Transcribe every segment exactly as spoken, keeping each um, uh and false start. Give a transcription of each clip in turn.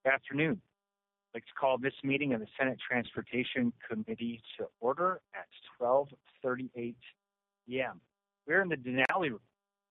Good afternoon. I'd like to call this meeting of the Senate Transportation Committee to order at twelve thirty-eight p m We're in the Denali room.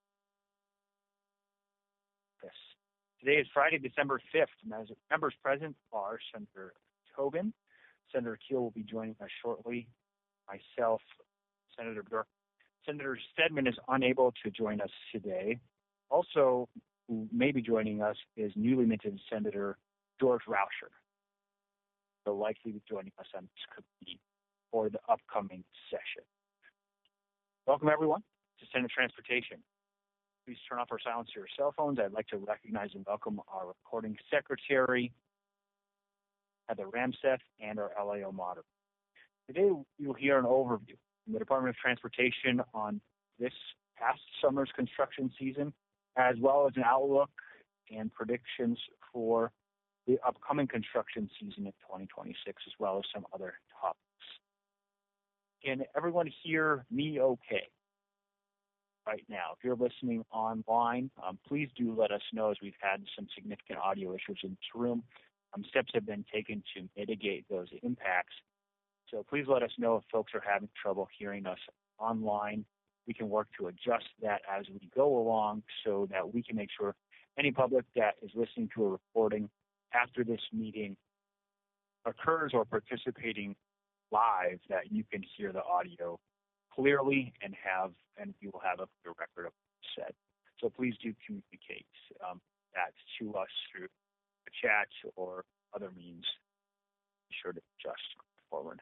Today is Friday, December fifth. Members present are Senator Tobin. Senator Keel will be joining us shortly. Myself, Senator Burke. Senator Stedman is unable to join us today. Also, who may be joining us is newly minted Senator George Rauscher. Will likely be joining us on this committee for the upcoming session. Welcome, everyone, to Senate Transportation. Please turn off or silence your cell phones. I'd like to recognize and welcome our recording secretary, Heather Ramseth, and our L A O moderator. Today, you'll hear an overview from the Department of Transportation on this past summer's construction season, as well as an outlook and predictions for the upcoming construction season in twenty twenty-six, as well as some other topics. Can everyone hear me okay right now? If you're listening online, um, please do let us know, as we've had some significant audio issues in this room. Um, steps have been taken to mitigate those impacts. So please let us know if folks are having trouble hearing us online. We can work to adjust that as we go along so that we can make sure any public that is listening to a recording after this meeting occurs or participating live, that you can hear the audio clearly and have, and you will have a clear record of what you said. So please do communicate um, that to us through the chat or other means. Be sure to adjust forward.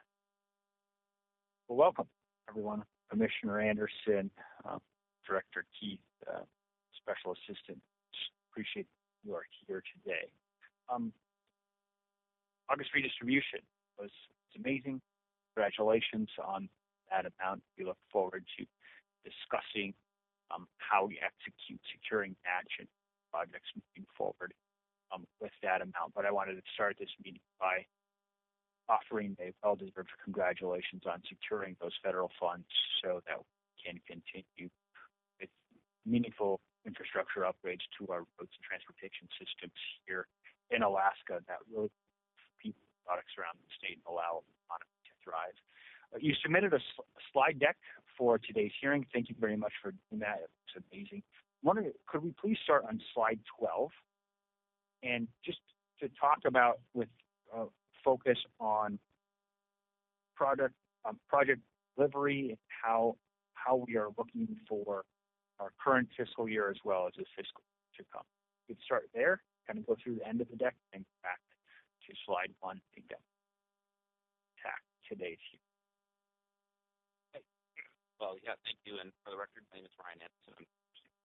Well, welcome, everyone. Commissioner Anderson, uh, Director Keith, uh, Special Assistant. Appreciate you are here today. Um, August redistribution was, was amazing. Congratulations on that amount. We look forward to discussing um, how we execute securing match and projects moving forward um, with that amount. But I wanted to start this meeting by offering a well-deserved congratulations on securing those federal funds so that we can continue with meaningful infrastructure upgrades to our roads and transportation systems here in Alaska that really people products around the state and allow economy to thrive. Uh, you submitted a, sl- a slide deck for today's hearing. Thank you very much for doing that. It was amazing. I'm wondering, could we please start on slide twelve and just to talk about with uh, focus on product um, project delivery and how how we are looking for our current fiscal year as well as this fiscal to come. We could start there, kind of go through the end of the deck, and go back to slide one to get attack today's here. Hey. Well, yeah, thank you. And for the record, my name is Ryan Anderson. I'm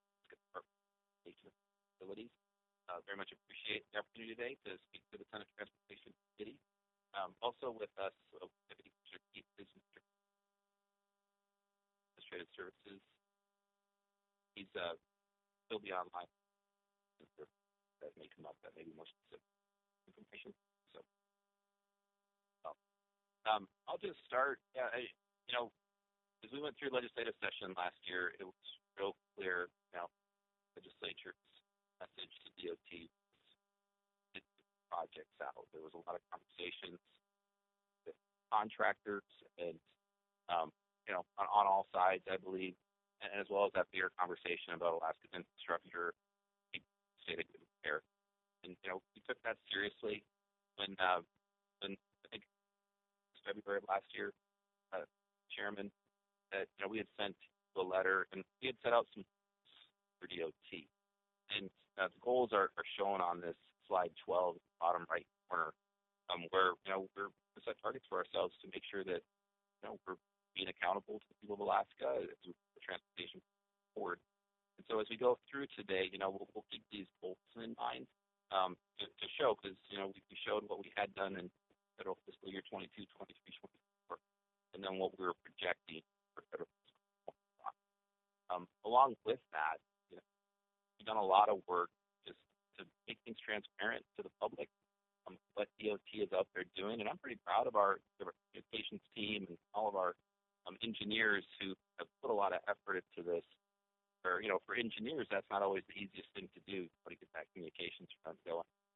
facilities. Uh, very much appreciate the opportunity today to speak to the Senate Transportation Committee. Um, also with us, uh, Deputy Commissioner Keith is Mister Administrative Services. He's uh, still be online. That may come up. That may be more specific information. So, well, um, I'll just start. Yeah, I, you know, as we went through legislative session last year, it was real clear. You know, legislature's message to D O T was get the projects out. There was a lot of conversations with contractors and, um, you know, on, on all sides, I believe, and as well as that bigger conversation about Alaska's infrastructure, state of good repair. And, you know, we took that seriously when, uh, when I think it was February of last year, uh, Chairman, that, you know, we had sent a letter and we had set out some for D O T. And uh, the goals are, are shown on this slide twelve, bottom right corner, um, where, you know, we're we set targets for ourselves to make sure that, you know, we're being accountable to the people of Alaska as we put transportation forward. And so as we go through today, you know, we'll, we'll keep these goals in mind um, to, to show, because, you know, we, we showed what we had done in federal fiscal year twenty-two, twenty-three, twenty-four, and then what we were projecting for federal fiscal twenty-five. Um, along with that, you know, we've done a lot of work just to make things transparent to the public, um, what D O T is out there doing. And I'm pretty proud of our communications team and all of our um, engineers who have put a lot of effort into this. For, you know, for engineers, that's not always the easiest thing to do, but to get that communications front going.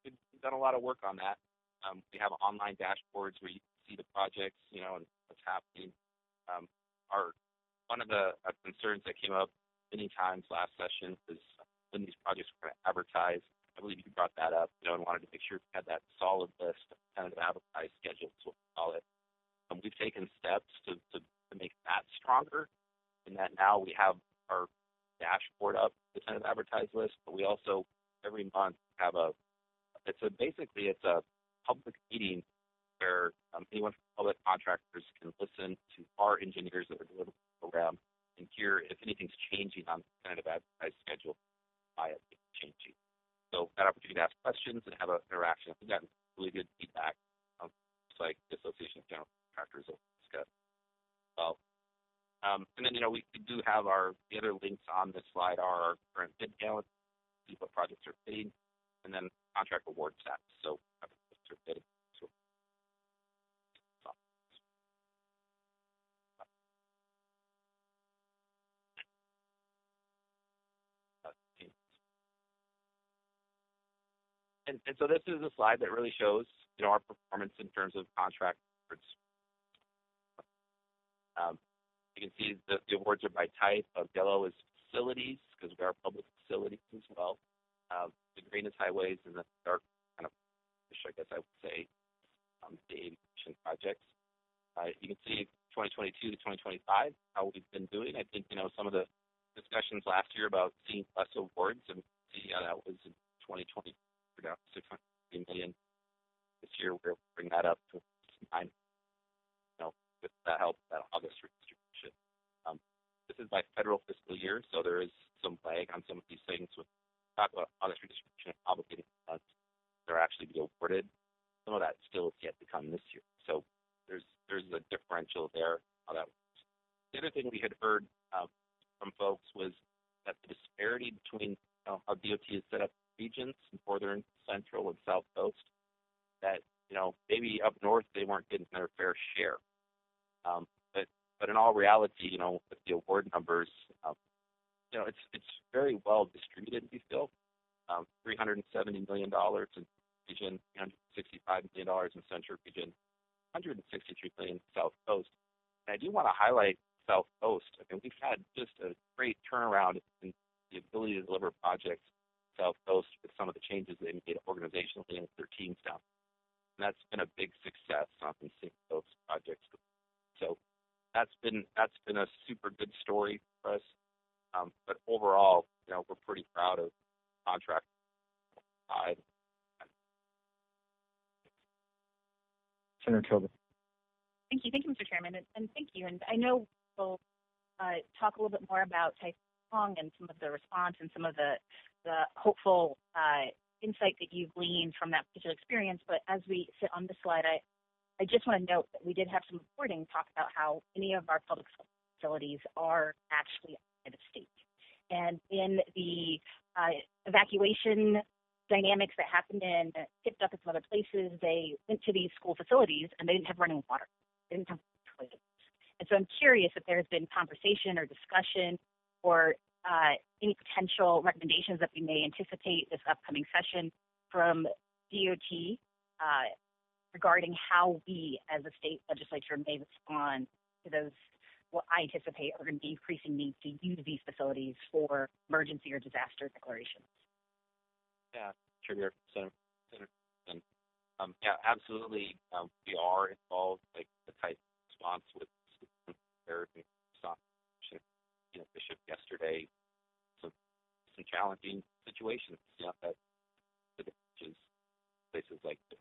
we've done a lot of work on that. Um, we have online dashboards where you can see the projects, you know, and what's happening. Um, our one of the uh, concerns that came up many times last session is when these projects were going to advertise. I believe you brought that up, you know, and wanted to make sure we had that solid list of kind of advertised schedule, is what we call it. Um, we've taken steps to, to, to make that stronger, in that now we have our dashboard up, the kind of advertised list, but we also every month have a, it's a basically it's a public meeting where um, anyone from public contractors can listen to our engineers that are delivering the program and hear if anything's changing on the kind of advertised schedule by it changing. So that opportunity to ask questions and have an interaction. We've gotten really good feedback. Um, it's like the Association of General Contractors will discuss. Well, um, and then, you know, we, we do have our, the other links on this slide are our current bid calendar, see what projects are bidding, and then contract award status. So, are bidding. So, And, and so this is a slide that really shows, you know, our performance in terms of contract awards. Um, you can see the, the awards are by type. Of yellow is facilities, because we are public facilities as well. Um, the green is highways, and the dark kind of, I guess I would say, um, the aviation projects. Uh, you can see twenty twenty-two to twenty twenty-five, how we've been doing. I think, you know, some of the discussions last year about seeing less awards, and see how that was in twenty twenty. We're down to six hundred fifty million. This year, we're bring that up to nine. You know, with that help, that August redistribution. Um, this is by federal fiscal year, so there is some lag on some of these things. With talk about August redistribution of obligated funds that are actually be awarded. Some of that still is yet to come this year. So there's there's a differential there. How that works. The other thing we had heard um, from folks was that the disparity between you know, how D O T is set up regions, northern, central, and south coast, that, you know, maybe up north they weren't getting their fair share. Um, but but in all reality, you know, with the award numbers, um, you know, it's it's very well distributed, we feel. Um, three hundred seventy million dollars in region, three hundred sixty-five million dollars in central region, one hundred sixty-three million dollars south coast. And I do want to highlight south coast. I mean, we've had just a great turnaround in the ability to deliver projects South Coast with some of the changes they made organizationally and with their teams down. And that's been a big success on these those projects. So that's been that's been a super good story for us. Um, but overall, you know, we're pretty proud of contract side. Senator Tobin. Thank you, thank you, Mister Chairman, and, and thank you. And I know we'll uh, talk a little bit more about Typhoon Hong and some of the response and some of the the hopeful uh, insight that you've gleaned from that particular experience. But as we sit on the slide, I, I just want to note that we did have some reporting talk about how many of our public facilities are actually outside of state. And in the uh, evacuation dynamics that happened in, uh, picked up at some other places, they went to these school facilities and they didn't have running water. They didn't have toilets. And so I'm curious if there's been conversation or discussion or uh, any potential recommendations that we may anticipate this upcoming session from D O T uh, regarding how we as a state legislature may respond to those, what I anticipate are going to be increasing needs to use these facilities for emergency or disaster declarations. Yeah, Trigger, Senator, Senator. Um, yeah, absolutely. Um, we are involved, like the type response with American you know, Bishop yesterday, some some challenging situations, you know, that is places like this.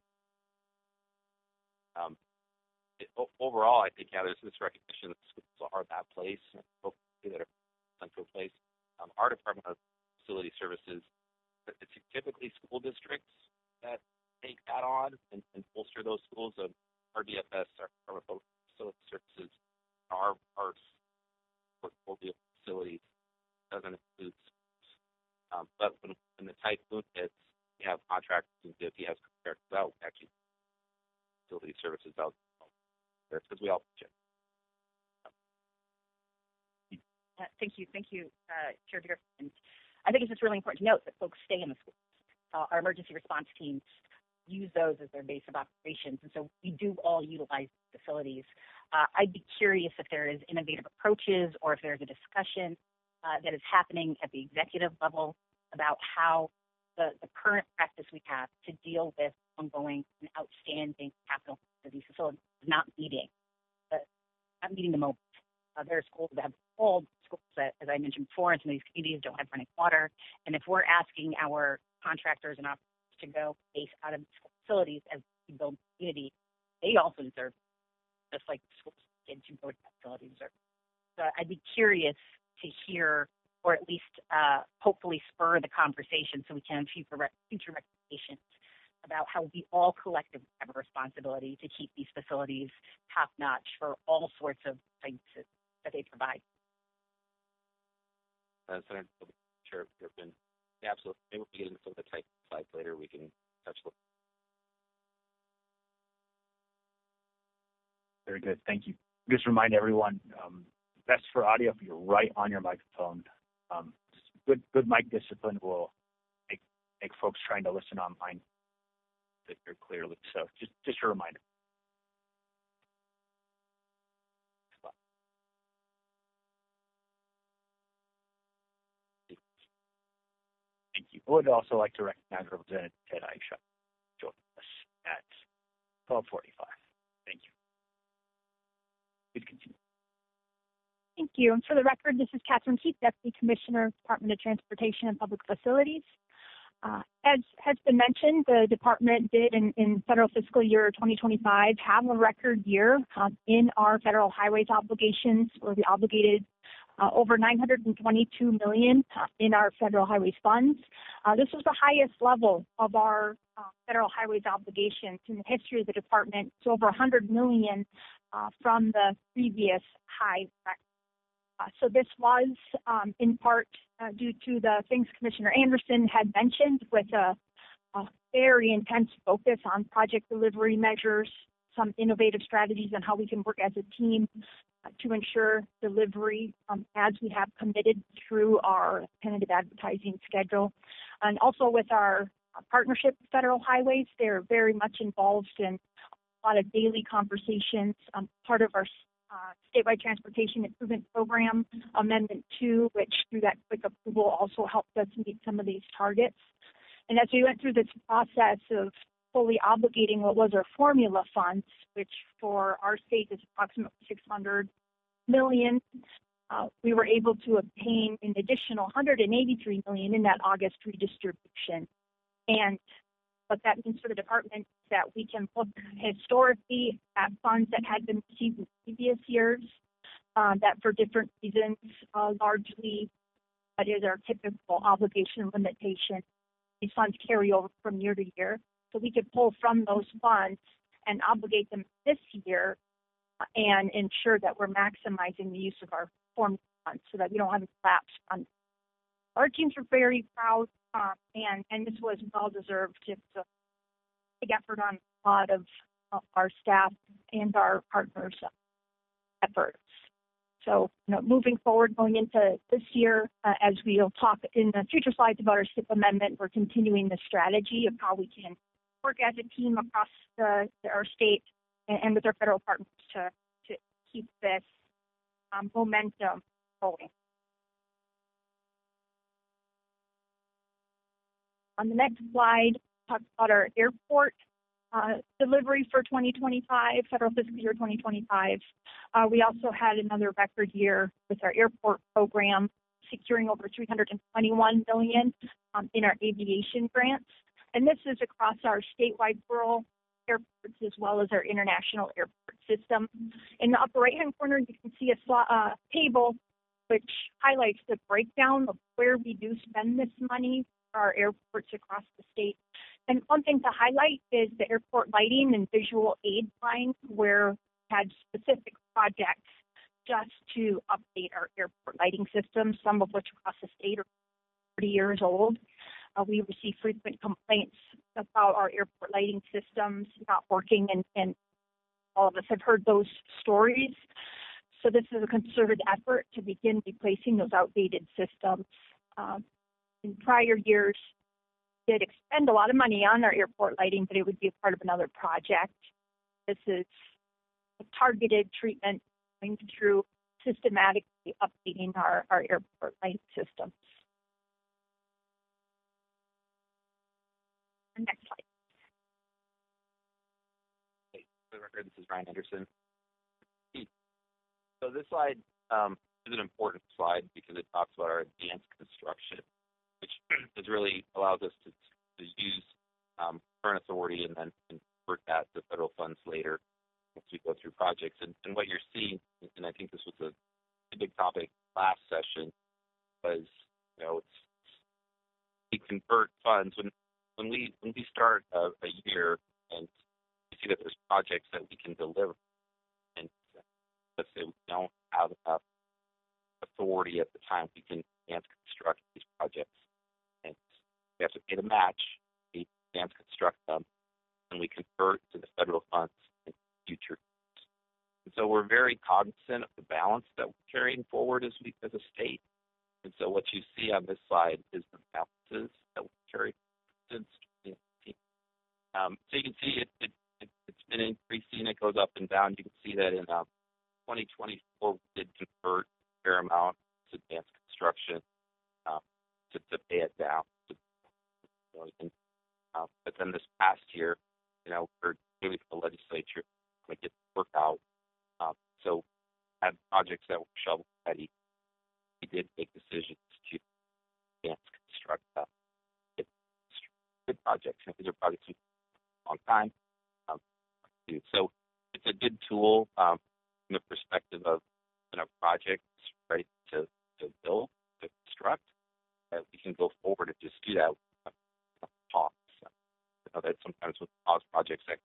Um, it, overall, I think, yeah, there's this recognition that schools are that place, and hopefully that are central place. Um, our Department of Facility Services, it's typically school districts that take that on and, and bolster those schools. Of our D F S, our Department of Facility Services, our our portfolio facilities doesn't include schools. Um, but when, when the typhoon hits, we have contractors and D O T has contractors out, actually facility services out there because we all check. Uh, thank you, thank you, uh, Chair Griffin. I think it's just really important to note that folks stay in the schools. uh, our emergency response teams use those as their base of operations. And so we do all utilize facilities. Uh, I'd be curious if there is innovative approaches or if there's a discussion uh, that is happening at the executive level about how the, the current practice we have to deal with ongoing and outstanding capital for these facilities is not meeting, uh, not meeting the moment. Uh, there are schools that have old schools that, as I mentioned before, in some of these communities don't have running water. And if we're asking our contractors and operators to go base out of facilities as we build community, they also deserve, just like the schools kids who go to that facility deserve. So I'd be curious to hear, or at least uh, hopefully spur the conversation so we can have future, future recommendations about how we all collectively have a responsibility to keep these facilities top-notch for all sorts of services that they provide. Uh, Senator, Sheriff Griffin, yeah, absolutely. Maybe if we get into some of the type slides later, we can touch them. Very good. Thank you. Just remind everyone, um, best for audio if you're right on your microphone. Um, good, good mic discipline will make, make folks trying to listen online that you're clearly. So just, just a reminder. Thank you. I would also like to recognize Representative Ted Aisha joining us at twelve forty-five. Thank you. Please continue. Thank you. And for the record, this is Catherine Keith, Deputy Commissioner, Department of Transportation and Public Facilities. Uh, as has been mentioned, the department did in, in federal fiscal year twenty twenty-five have a record year um, in our federal highways obligations, where we obligated uh, over nine hundred twenty-two million dollars uh, in our federal highways funds. Uh, this was the highest level of our uh, federal highways obligations in the history of the department. It's over one hundred million dollars uh, from the previous high record. Uh, so this was um, in part uh, due to the things Commissioner Anderson had mentioned, with a, a very intense focus on project delivery measures, some innovative strategies on how we can work as a team uh, to ensure delivery um, as we have committed through our tentative advertising schedule. And also with our uh, partnership with Federal Highways, they're very much involved in a lot of daily conversations. Um, part of our Uh, statewide Transportation Improvement Program, Amendment two, which through that quick approval also helped us meet some of these targets. And as we went through this process of fully obligating what was our formula funds, which for our state is approximately six hundred million dollars, uh, we were able to obtain an additional one hundred eighty-three million dollars in that August redistribution. And what that means for the department is that we can look historically at funds that had been received in previous years, uh, that for different reasons, uh, largely that is our typical obligation limitation. These funds carry over from year to year. So we could pull from those funds and obligate them this year uh, and ensure that we're maximizing the use of our formula funds so that we don't have a lapse fund. Our teams are very proud, um, and, and this was well-deserved. It's a big effort on a lot of uh, our staff and our partners' efforts. So, you know, moving forward, going into this year, uh, as we'll talk in the future slides about our S I P amendment, we're continuing the strategy of how we can work as a team across the, the, our state and, and with our federal partners to, to keep this um, momentum going. On the next slide, talk about our airport uh, delivery for twenty twenty-five, federal fiscal year twenty twenty-five. Uh, we also had another record year with our airport program, securing over three hundred twenty-one million dollars um, in our aviation grants. And this is across our statewide rural airports as well as our international airport system. In the upper right-hand corner, you can see a uh, table which highlights the breakdown of where we do spend this money for our airports across the state. And one thing to highlight is the airport lighting and visual aid line, where we had specific projects just to update our airport lighting systems, some of which across the state are thirty years old. Uh, we receive frequent complaints about our airport lighting systems not working, and, and all of us have heard those stories. So this is a concerted effort to begin replacing those outdated systems. Um, in prior years, did expend a lot of money on our airport lighting, but it would be a part of another project. This is a targeted treatment going through systematically updating our, our airport light systems. Next slide. Hey, for the record, this is Ryan Anderson. So this slide um, is an important slide because it talks about our advanced construction, which is really allows us to, to use um, current authority and then convert that to federal funds later once we go through projects. And, and what you're seeing, and I think this was a, a big topic last session, was you know it's, we convert funds when when we when we start a, a year and we see that there's projects that we can deliver, and let's say we don't have enough authority at the time, we can advance construct these projects, and we have to pay the match, we advance construct them, and we convert to the federal funds in future. And so we're very cognizant of the balance that we're carrying forward as we as a state. And so what you see on this slide is the balances that we carry since twenty eighteen. Um, so you can see it, it, it, it's been increasing. It goes up and down. You can see that in um, twenty twenty-four, we did convert a fair amount to advanced construction um, to, to pay it down. To, you know, and, uh, but then this past year, you know, we're really for the legislature to get the work out. Um, so had projects that were shovel ready, we did make decisions to advance construct uh, good projects. And these are projects we a long time. Um, so it's a good tool um, from the perspective of you know projects ready to, to build, to construct, that we can go forward and just do that with pause. So, you know, that sometimes with pause projects that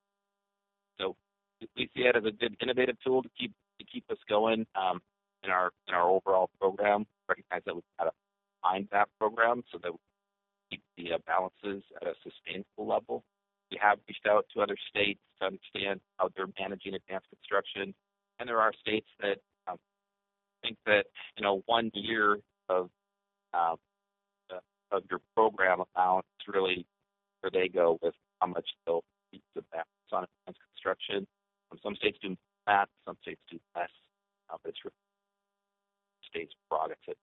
so we see it as a good innovative tool to keep to keep us going um, in our in our overall program. Recognize that we've got to find that program so that we keep the uh, balances at a sustainable level. We have reached out to other states to understand how they're managing advanced construction, and there are states that um, think that you know one year of uh, of your program amount is really where they go with how much they'll keep the balance on advanced construction. Um, some states do that, some states do less, uh, but it's really states' prerogative.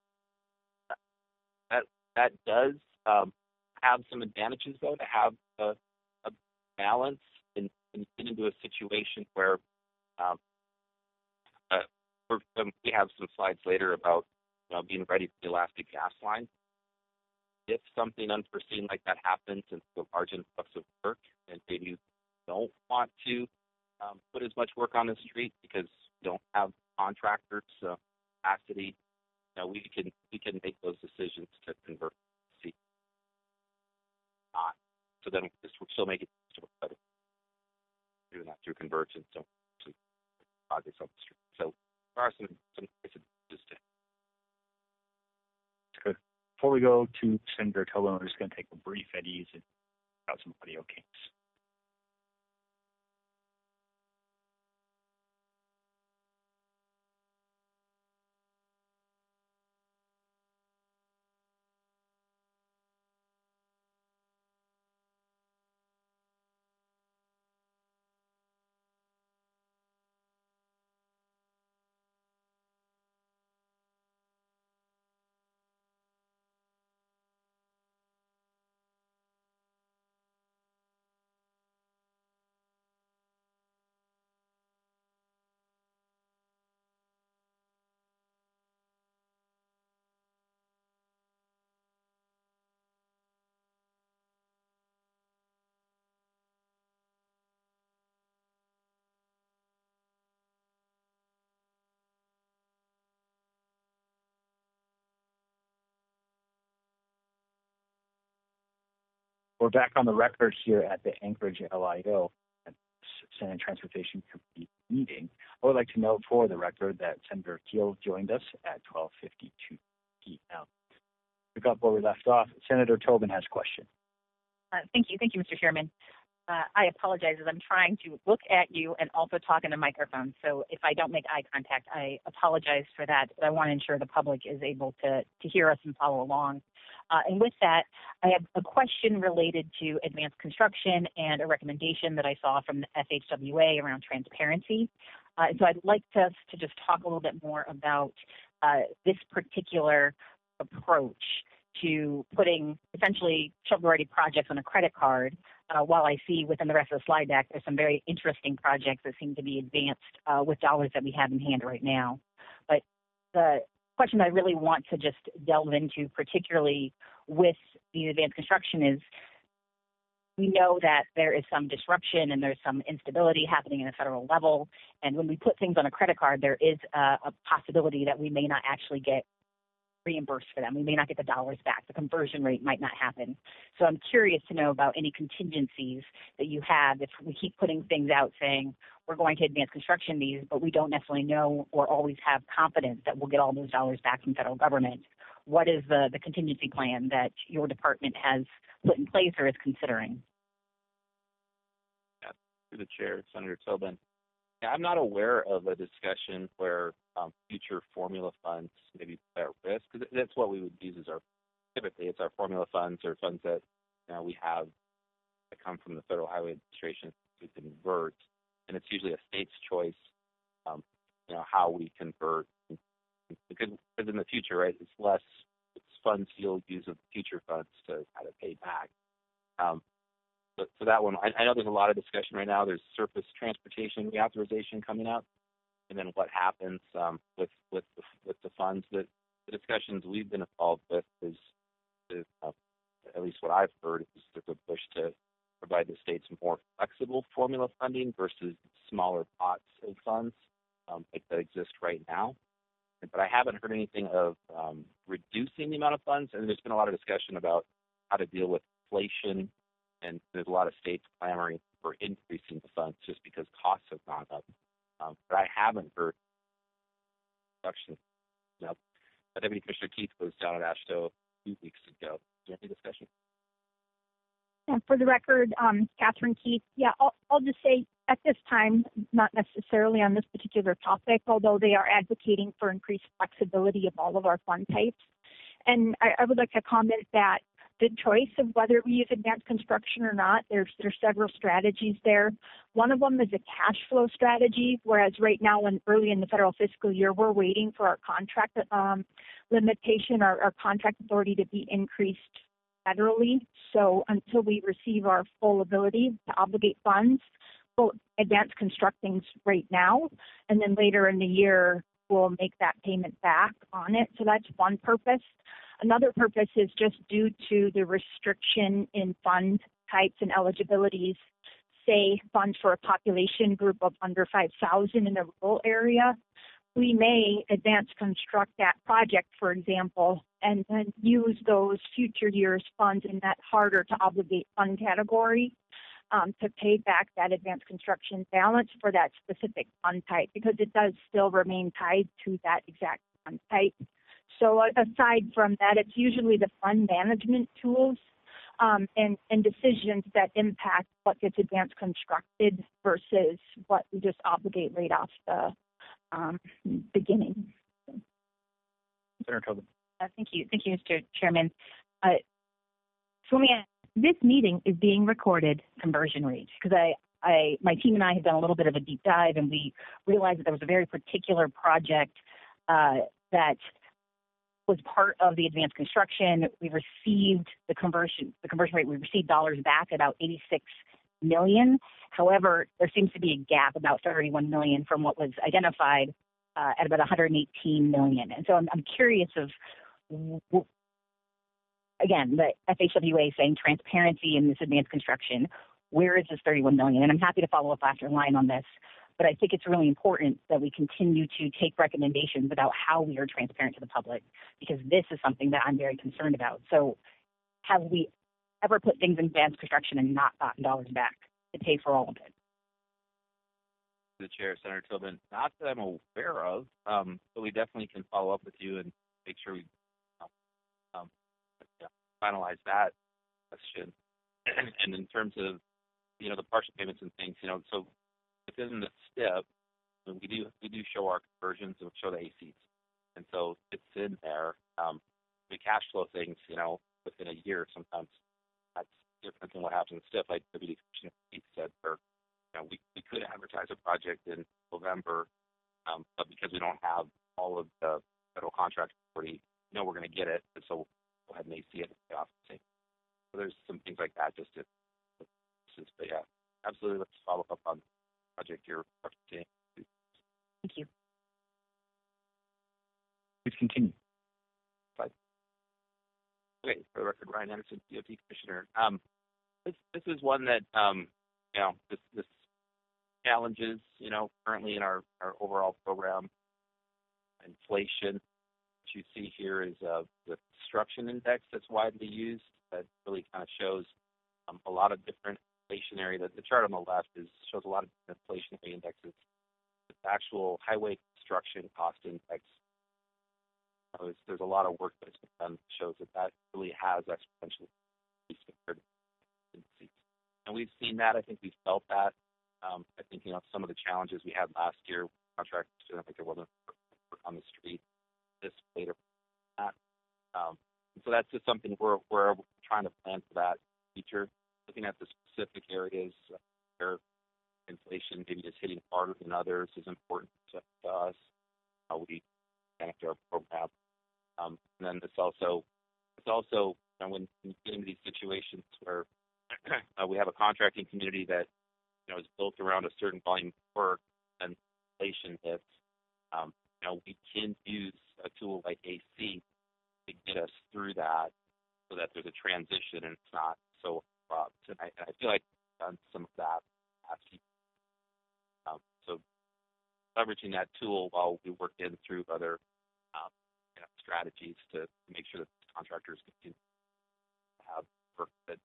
That that does um, have some advantages, though, to have a, a balance and, and get into a situation where um, uh, we're, um, we have some slides later about you know, being ready for the elastic gas line. If something unforeseen like that happens and a large influx of work, and maybe you don't want to um, put as much work on the street because you don't have contractors uh, capacity, you know, we can we can make those decisions to convert. See, not so then we're still making it better. Doing that through convergence, so projects on the street. So there are some some places just to. Good. Before we go to Senator Tobin, we're just going to take a brief at ease and out some audio kinks. We're back on the record here at the Anchorage L I O Senate Transportation Committee meeting. I would like to note for the record that Senator Keel joined us at twelve fifty-two p m Pick up where we left off. Senator Tobin has a question. Uh, thank you. Thank you, Mister Chairman. Uh, I apologize as I'm trying to look at you and also talk in the microphone. So if I don't make eye contact, I apologize for that. But I want to ensure the public is able to, to hear us and follow along. Uh, and with that, I have a question related to advanced construction and a recommendation that I saw from the F H W A around transparency. Uh, so I'd like to, to just talk a little bit more about uh, this particular approach to putting essentially shovel-ready projects on a credit card. Uh, while I see within the rest of the slide deck, there's some very interesting projects that seem to be advanced uh, with dollars that we have in hand right now. But the question I really want to just delve into, particularly with the advanced construction, is we know that there is some disruption and there's some instability happening in the federal level. And when we put things on a credit card, there is a, a possibility that we may not actually get reimbursed for them. We may not get the dollars back. The conversion rate might not happen. So I'm curious to know about any contingencies that you have if we keep putting things out saying we're going to advance construction these, but we don't necessarily know or always have confidence that we'll get all those dollars back from federal government. What is the, the contingency plan that your department has put in place or is considering? Yeah, through the chair, Senator Tobin. Yeah, I'm not aware of a discussion where um, future formula funds may be at risk, because that's what we would use as our, typically it's our formula funds or funds that you know, we have that come from the Federal Highway Administration to convert, and it's usually a state's choice, um, you know, how we convert, because, because in the future, right, it's less it's funds you'll use of future funds to kind of pay back. Um, But for that one, I, I know there's a lot of discussion right now. There's surface transportation reauthorization coming up, and then what happens um, with with the, with the funds. That the discussions we've been involved with is, is uh, at least what I've heard, is there's a push to provide the states more flexible formula funding versus smaller pots of funds um, like that exist right now. But I haven't heard anything of um, reducing the amount of funds, and there's been a lot of discussion about how to deal with inflation. And there's a lot of states clamoring for increasing the funds just because costs have gone up. Um, but I haven't heard reduction. No. Deputy Commissioner Keith was down at AASHTO a few weeks ago. Is there any discussion? And for the record, um, Catherine Keith, yeah, I'll, I'll just say at this time, not necessarily on this particular topic, although they are advocating for increased flexibility of all of our fund types. And I, I would like to comment that the choice of whether we use advanced construction or not, there's there's several strategies there. One of them is a cash flow strategy, whereas right now, when early in the federal fiscal year, we're waiting for our contract um, limitation, our, our contract authority to be increased federally. So until we receive our full ability to obligate funds, we'll advance construct things right now, and then later in the year, we'll make that payment back on it. So that's one purpose. Another purpose is just due to the restriction in fund types and eligibilities, say funds for a population group of under five thousand in a rural area. We may advance construct that project, for example, and then use those future years funds in that harder to obligate fund category um, to pay back that advanced construction balance for that specific fund type, because it does still remain tied to that exact fund type. So aside from that, it's usually the fund management tools um, and, and decisions that impact what gets advanced constructed versus what we just obligate right off the um, beginning. Senator Tobin. Uh, thank you. Thank you, Mister Chairman. Uh, so let me ask, this meeting is being recorded conversion rate, because I, I, my team and I have done a little bit of a deep dive, and we realized that there was a very particular project uh, that was part of the advanced construction. We received the conversion, the conversion rate, we received dollars back, about eighty-six million. However, there seems to be a gap, about thirty-one million from what was identified uh, at about one hundred eighteen million. And so I'm, I'm curious of, again, the F H W A saying transparency in this advanced construction, where is this thirty-one million? And I'm happy to follow up after line on this. But I think it's really important that we continue to take recommendations about how we are transparent to the public, because this is something that I'm very concerned about. So have we ever put things in advanced construction and not gotten dollars back to pay for all of it? The chair, Senator Tobin, not that I'm aware of, um, but we definitely can follow up with you and make sure we um, yeah, finalize that question. And, and in terms of, you know, the partial payments and things, you know, so within the STIP, we do we do show our conversions and show the A Cs, and so it's in there. Um, the cash flow things, you know, within a year. Sometimes that's different than what happens in STIF, like Deputy Commissioner Keith said, where you know, we, we could advertise a project in November, um, but because we don't have all of the federal contract authority, you know we're going to get it, and so we'll go ahead and A C it and pay off the same. So there's some things like that just to, but yeah, absolutely. Let's follow up on the project you're referencing. Thank you. Please continue. Slide. Okay, for the record, Ryan Anderson, D O T Commissioner. Um, this this is one that um, you know this this challenges you know currently in our our overall program. Inflation. What you see here is uh, the construction index that's widely used. That really kind of shows um, a lot of different inflationary. The, the chart on the left is shows a lot of different inflationary indexes. The actual highway construction cost index. Uh, there's, there's a lot of work that's been done that shows that that really has exponentially increased compared to tendencies. And we've seen that. I think we've felt that. Um, I think you know some of the challenges we had last year, contractors feeling like there wasn't work on the street this later. That. Um, so that's just something we're we're trying to plan for that future. Looking at the specific areas where inflation maybe is hitting harder than others is important to, to us. How we manage our program. Um, and then it's also it's also you know, when you get into these situations where uh, we have a contracting community that you know is built around a certain volume of work and inflation hits. Um, you know, we can use a tool like A C to get us through that, so that there's a transition and it's not so abrupt. And I, and I feel like I've done some of that last year. Um, so leveraging that tool while we work in through other um, you know, strategies to make sure that contractors continue to have work that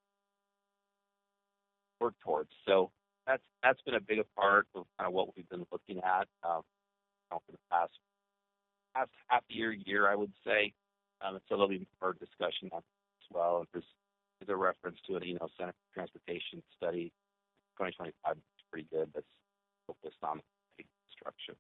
work towards. So that's that's been a big part of kind of what we've been looking at um, you know, for the past past half year, year I would say. Um, so there'll be more discussion on as well. And there's, there's a reference to an Eno Center for Transportation study, twenty twenty-five. It's pretty good. That's focused on construction.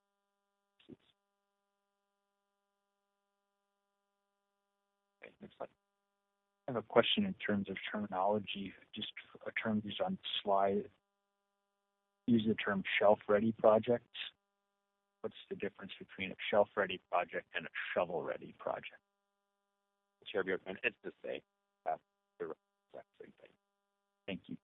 Okay, next slide. I have a question in terms of terminology. Just a term used on the slide. Use the term shelf-ready projects. What's the difference between a shelf-ready project and a shovel-ready project? Chair Bjorkman, it's the same. Uh, the exact same thing. Thank you.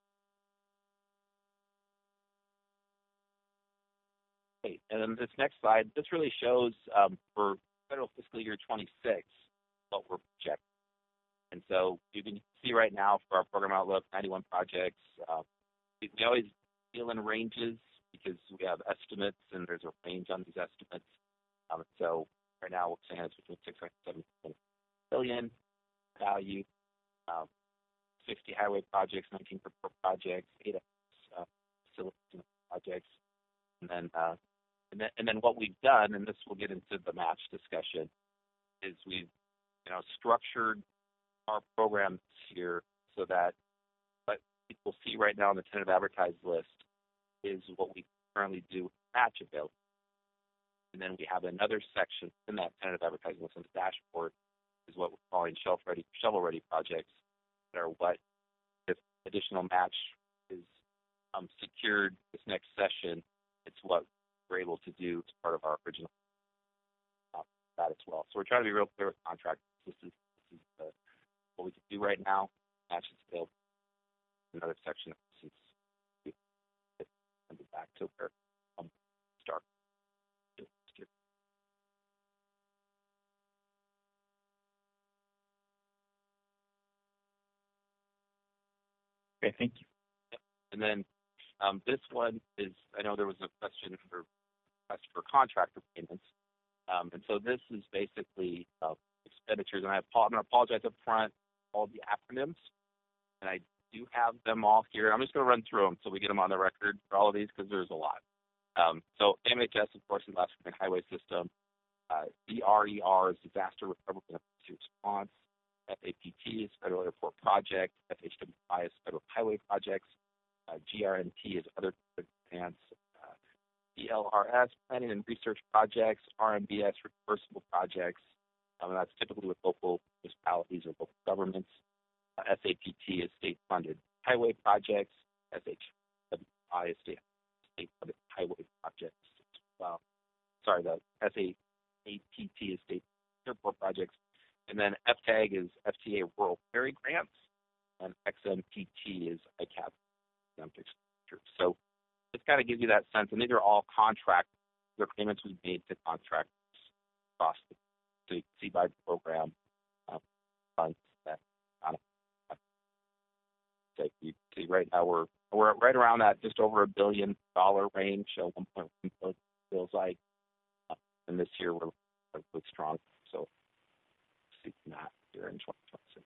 Okay, and then this next slide, this really shows um, for federal fiscal year twenty-six what we're projecting. And so you can see right now for our program outlook, ninety-one projects. Uh, we, we always deal in ranges because we have estimates and there's a range on these estimates. Um, so right now we're saying it's between six hundred seventy billion value, um, sixty highway projects, nineteen port projects, eight uh, facility projects, and then uh, and then and then what we've done, and this will get into the match discussion, is we've you know structured our programs here so that what people see right now on the tentative advertised list is what we currently do with match available. And then we have another section in that tentative advertising list on the dashboard is what we're calling shelf-ready, shovel-ready projects that are what, if additional match is um, secured this next session, it's what we're able to do as part of our original uh, that as well. So we're trying to be real clear with contractors. This is, this is uh, what we can do right now. Match is available. Another section of this is and back to where um, start. Okay, thank you. And then um, this one is, I know there was a question for request for contractor payments. Um, and so this is basically uh, expenditures. And I I'm going to apologize up front, all the acronyms. And I do have them all here. I'm just going to run through them so we get them on the record for all of these because there's a lot. Um, so M H S, of course, is Alaska Highway System. Uh, D R E R is Disaster Recovery and Emergency Response. F A P T is Federal Airport Project. F H W I is Federal Highway Projects. Uh, G R N T is Other Grants. Uh, D L R S, Planning and Research Projects. R M B S, Reversible Projects. Um, and that's typically with local municipalities or local governments. Uh, S A P T is state-funded highway projects. S H W I is state, state-funded highway projects as well. Sorry, the S A P T is state airport projects. And then F TAG is F T A Rural Ferry Grants, and X M P T is I C A P expenditures. So this kind of gives you that sense, and these are all contract, they're payments we've made to contractors across the, so you can see by the program um, funds that on it. So you see right now we're we're right around that just over a billion dollar range, so one point one billion feels like, uh, and this year we're really strong. So see that here in twenty twenty-six.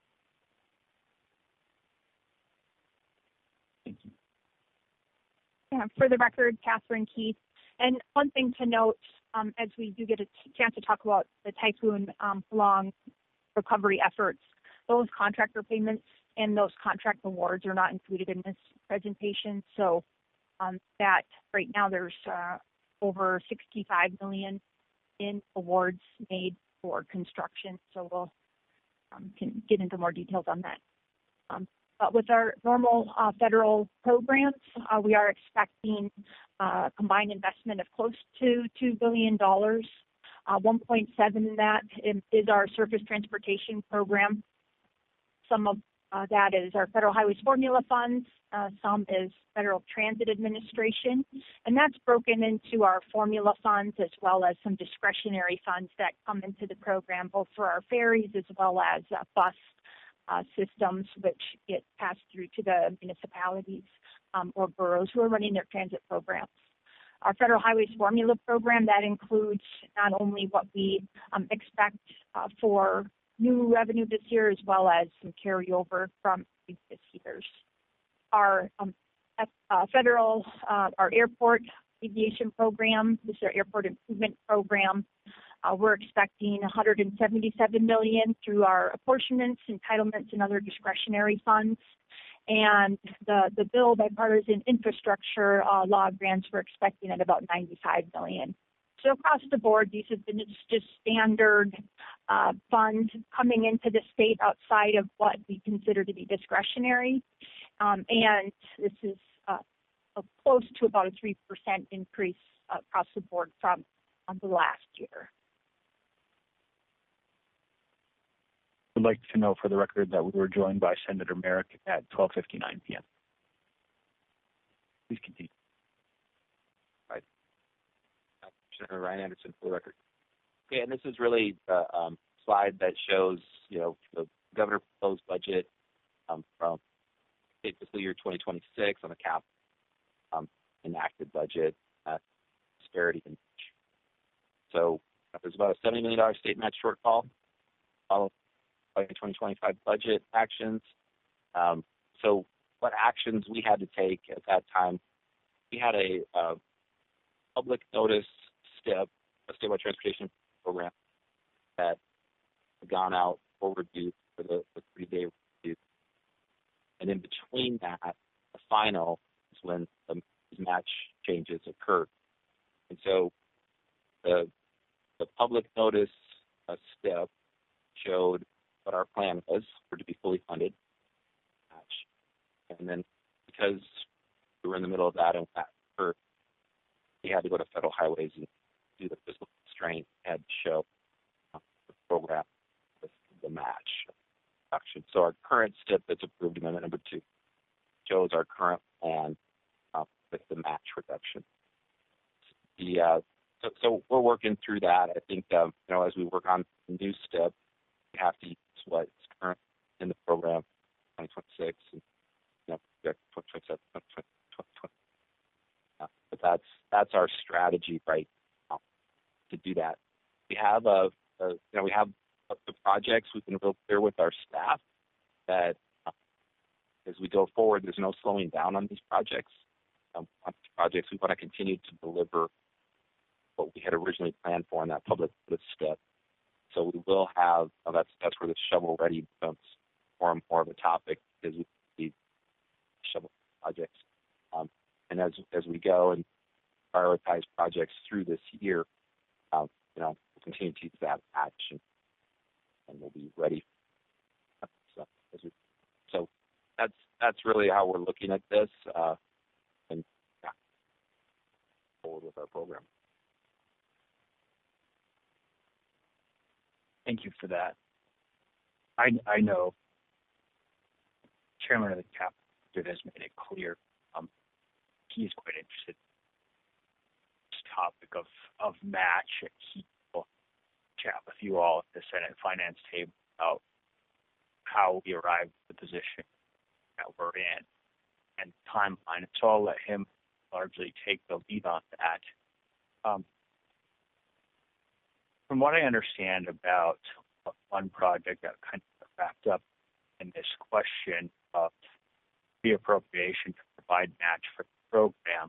Thank you. Yeah, for the record, Catherine Keith. And one thing to note, um, as we do get a chance to talk about the Typhoon um, Halong recovery efforts, those contractor payments and those contract awards are not included in this presentation. So um, that right now there's uh, over sixty-five million in awards made for construction. So we'll um, can get into more details on that. Um, But with our normal uh, federal programs, uh, we are expecting uh, combined investment of close to two billion dollars. Uh, one point seven in that is our surface transportation program. Some of uh, that is our federal highways formula funds. Uh, some is Federal Transit Administration. And that's broken into our formula funds as well as some discretionary funds that come into the program, both for our ferries as well as uh, bus Uh, systems which get passed through to the municipalities um, or boroughs who are running their transit programs. Our Federal Highways Formula Program, that includes not only what we um, expect uh, for new revenue this year as well as some carryover from previous years. Our um, uh, federal, uh, our airport aviation program, this is our airport improvement program. Uh, we're expecting one hundred seventy-seven million dollars through our apportionments, entitlements, and other discretionary funds. And the, the bill bipartisan infrastructure uh, law grants we're expecting at about ninety-five million dollars. So across the board, these have been just standard uh, funds coming into the state outside of what we consider to be discretionary. Um, and this is uh, a close to about a three percent increase uh, across the board from um, the last year. Would like to know for the record that we were joined by Senator Merrick at twelve fifty-nine p m Please continue. Right. Senator Ryan Anderson for the record. Okay, and this is really the um, slide that shows, you know, the governor proposed budget um, from state fiscal year twenty twenty-six on the cap um, enacted budget uh, disparity. And so uh, there's about a seventy million dollars state match shortfall. Followed by twenty twenty-five budget actions. Um, so what actions we had to take at that time, we had a uh, public notice step, a statewide transportation program that had gone out for review for the, the three-day review. And in between that, the final is when the match changes occurred. And so the, the public notice uh, step showed what our plan was for to be fully funded. And then because we were in the middle of that and that occurred, we had to go to federal highways and do the fiscal constraint, had to show uh, the program with the match reduction. So our current step that's approved, amendment number two, shows our current plan uh, with the match reduction. The uh, so, so we're working through that. I think um, you know, as we work on the new step, we have to use what's current in the program, twenty twenty-six, and you know, twenty twenty-seven, twenty twenty. Uh, but that's that's our strategy right now to do that. We have a, a you know we have the projects. We've been real clear with our staff that uh, as we go forward, there's no slowing down on these projects. Um, on these projects, we want to continue to deliver what we had originally planned for in that public step. So we will have, uh, that's that's where the shovel ready becomes more and more of a topic as we see shovel projects. Um, and as as we go and prioritize projects through this year, um, you know, we'll continue to use that match and and we'll be ready. So, so that's that's really how we're looking at this, uh, and yeah, forward with our program. Thank you for that. I I know Chairman of the Cap has made it clear um, he is quite interested in this topic of of match. He will chat with you all at the Senate Finance table about how we arrived at the position that we're in and timeline. So I'll let him largely take the lead on that. Um, from what I understand about one project that kind of wrapped up in this question of the appropriation to provide match for the program,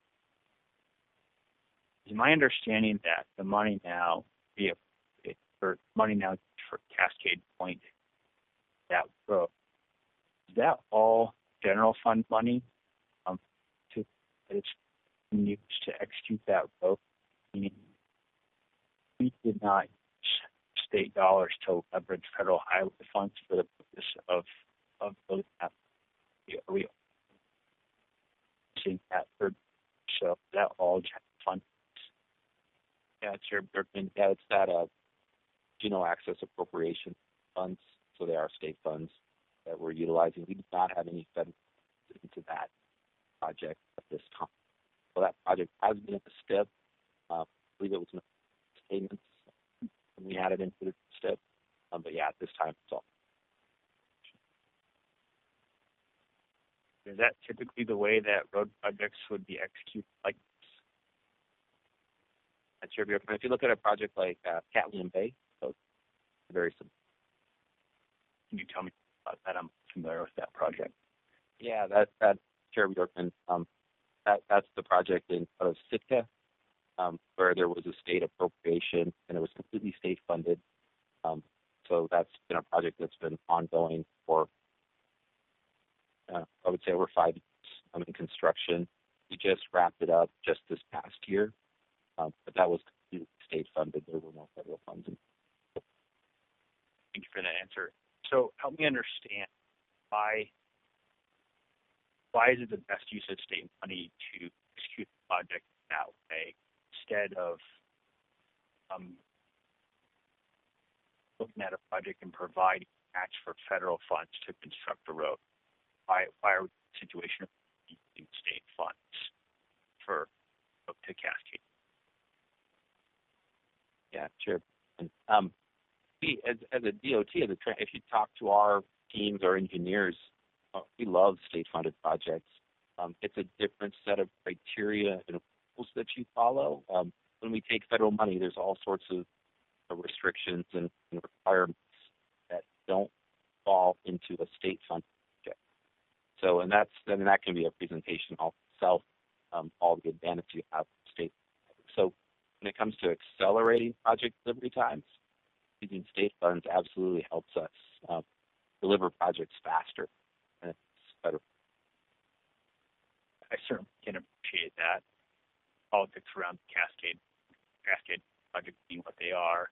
is my understanding that the money now, the for money now for Cascade Point, that road, is that all general fund money um, to that it's used to execute that road? Meaning, we did not use state dollars to leverage federal highway funds for the purpose of of building that. Are we seeing that third? So is that all general funds? Yeah, Chair Bergman. Yeah, it's that uh, Geno Access Appropriation Funds. So they are state funds that we're utilizing. We do not have any federal into that project at this time. So that project has been at the S T I P. Uh, I believe it was in the statements when we had it into the S T I P. Um, but yeah, at this time it's all. Is that typically the way that road projects would be executed like this? That's your Bergman. If you look at a project like uh, Catlin Bay, so it's very simple. Can you tell me about that? I'm familiar with that project. Yeah, that that Chair Bjorkman, um, that that's the project in out of Sitka, um, where there was a state appropriation and it was completely state funded. Um, so that's been a project that's been ongoing for, uh, I would say, over five years. I'm in construction. We just wrapped it up just this past year, um, but that was completely state funded. There were no federal funds. In Thank you for that answer. So help me understand why why is it the best use of state money to execute the project that way instead of um, looking at a project and providing match for federal funds to construct a road? Why why are we in a situation of using state funds for to Cascade? Yeah, sure. And, um, we, as, as a D O T, as a tra- if you talk to our teams or engineers, uh, we love state-funded projects. Um, it's a different set of criteria and rules that you follow. Um, when we take federal money, there's all sorts of uh, restrictions and, and requirements that don't fall into a state-funded project. So, and that's and that can be a presentation all itself, um, all the advantage you have from state. So, when it comes to accelerating project delivery times, using state funds absolutely helps us um, deliver projects faster. And it's better. I certainly can appreciate that. Politics around the Cascade Cascade project being what they are,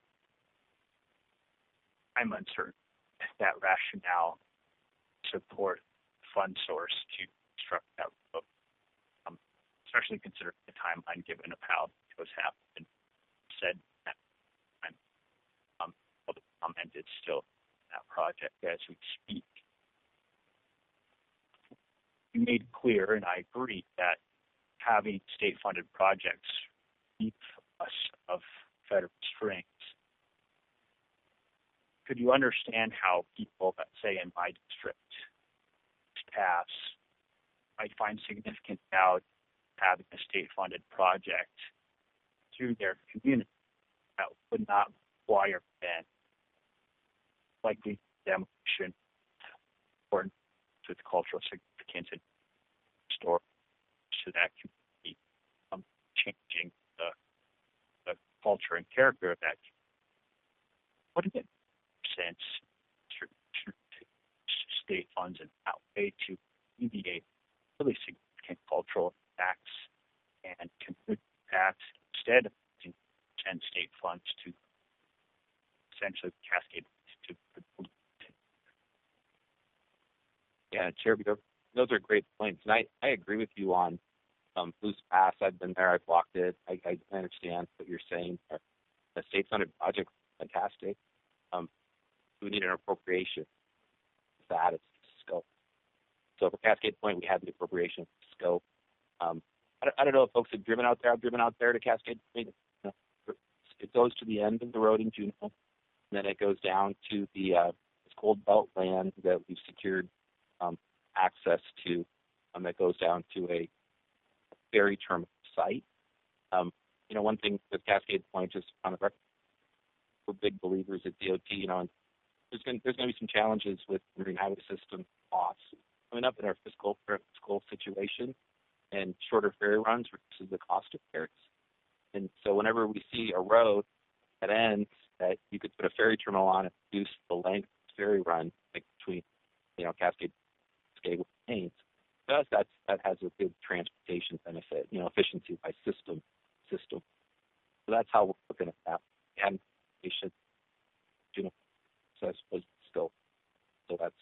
I'm uncertain if that rationale support fund source to construct that road, um, especially considering the timeline given of how it was happened. Said that time, um, public comment is still that project as we speak. You made clear, and I agree, that having state-funded projects keep us of federal strings. Could you understand how people, let's say in my district, paths, might find significant value in having a state-funded project to their community that would not require then likely demolition or with cultural significance and store to that community, um, changing the, the culture and character of that community? What does it make sense to, to, to state funds in that way to alleviate really significant cultural impacts and community impacts instead of using ten state funds to essentially cascade Chair, because those are great points. And I, I agree with you on um, Blues Pass. I've been there. I've walked it. I, I understand what you're saying. The state-funded project, fantastic. Um, we need an appropriation. That is scope. So for Cascade Point, we have the appropriation scope. Um, I, don't, I don't know if folks have driven out there. I've driven out there to Cascade Point. You know, it goes to the end of the road in Juneau, and then it goes down to the uh, Cold Belt land that we've secured um, access to. Um, that goes down to a ferry terminal site. Um, you know, one thing with Cascade Point, just on the record, we're big believers at D O T. You know, and there's going there's going to be some challenges with the marine highway system costs coming up in our fiscal fiscal situation, and shorter ferry runs reduces the cost of ferries. And so whenever we see a road that ends that you could put a ferry terminal on and reduce the length of the ferry run, like between, you know, Cascade, Cascade with Haines, to us that's that has a big transportation benefit, you know, efficiency by system system. So that's how we're looking at that. And patient, you know, so I suppose scope. So that's.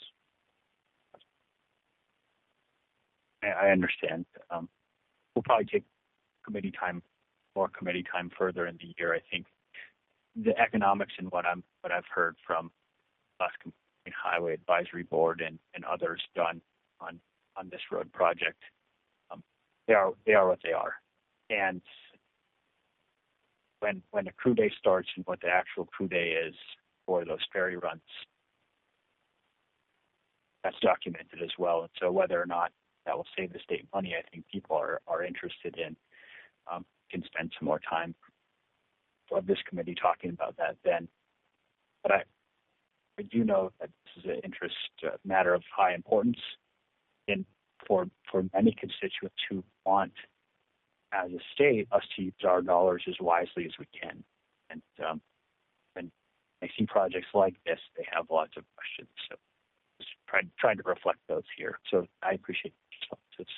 I understand. Um, we'll probably take committee time, more committee time further in the year. I think the economics and what I'm, what I've heard from Alaska Highway Advisory Board and, and others done on on this road project, um, they are they are what they are. And when when the crew day starts and what the actual crew day is for those ferry runs, that's documented as well. And so whether or not that will save the state money, I think people are, are interested in, um, can spend some more time of this committee talking about that then. But I, I do know that this is an interest uh, matter of high importance in for for many constituents who want, as a state, us to use our dollars as wisely as we can. And um, when I see projects like this, they have lots of questions. So just trying trying to reflect those here. So I appreciate your responses.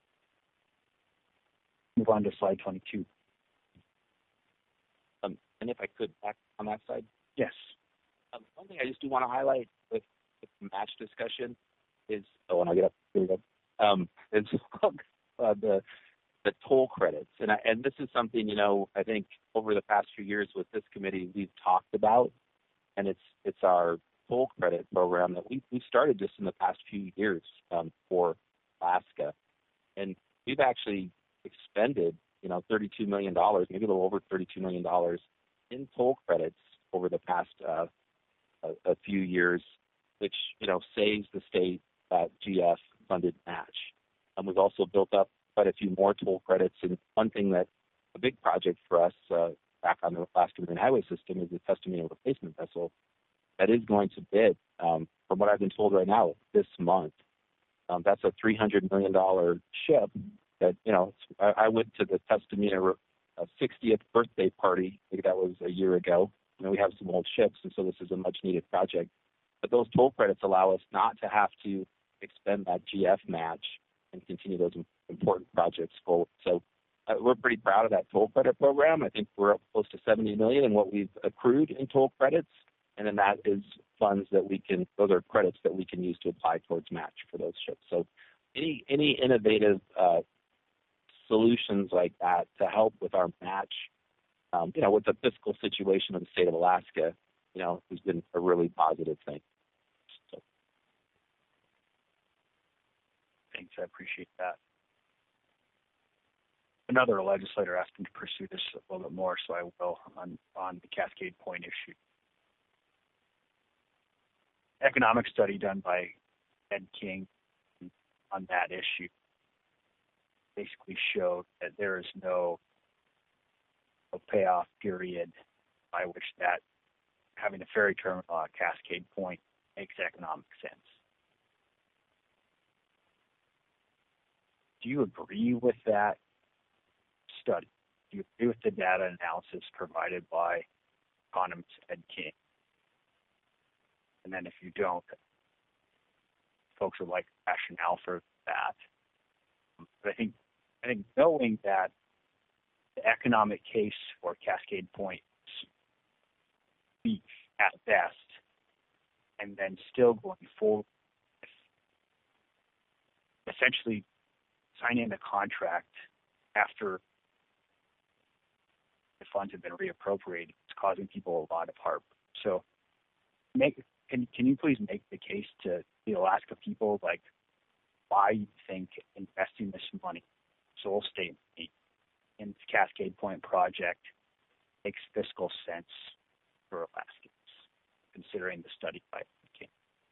Move on to slide twenty-two. Um, and if I could back on that side. Yes. Um, one thing I just do want to highlight with, with the match discussion is, oh, when I get up, here we go, um, is uh, the the toll credits. And I, and this is something, you know, I think over the past few years with this committee we've talked about, and it's it's our toll credit program that we we started just in the past few years um, for Alaska, and we've actually expended, you know, thirty-two million dollars, maybe a little over thirty-two million dollars in toll credits over the past uh, a, a few years, which, you know, saves the state that G F funded match. And we've also built up quite a few more toll credits. And one thing that a big project for us uh, back on the Alaska Marine Highway System is the Testamina replacement vessel that is going to bid, um, from what I've been told right now, this month. Um, that's a three hundred million dollars ship that, you know, I, I went to the Testamina uh, sixtieth birthday party. I think that was a year ago. You know, we have some old ships, and so this is a much needed project. But those toll credits allow us not to have to expend that G F match and continue those important projects forward. So uh, we're pretty proud of that toll credit program. I think we're up close to seventy million dollars in what we've accrued in toll credits. And then that is funds that we can, those are credits that we can use to apply towards match for those ships. So any any innovative uh, solutions like that to help with our match, um, you know, with the fiscal situation of the state of Alaska, you know, has been a really positive thing. So. Thanks, I appreciate that. Another legislator asked me to pursue this a little bit more, so I will on, on the Cascade Point issue. Economic study done by Ed King on that issue basically showed that there is no, no payoff period by which that having a ferry terminal at Cascade Point makes economic sense. Do you agree with that study? Do you agree with the data analysis provided by economist Ed King? And then if you don't, folks would like rationale for that. But I think I think knowing that the economic case for Cascade Point is weak at best, and then still going forward with essentially signing the contract after the funds have been reappropriated. It's causing people a lot of heartburn. So make can can you please make the case to the Alaska people, like, why you think investing this money, Soul State money, in the Cascade Point project makes fiscal sense for Alaskans, considering the study by King?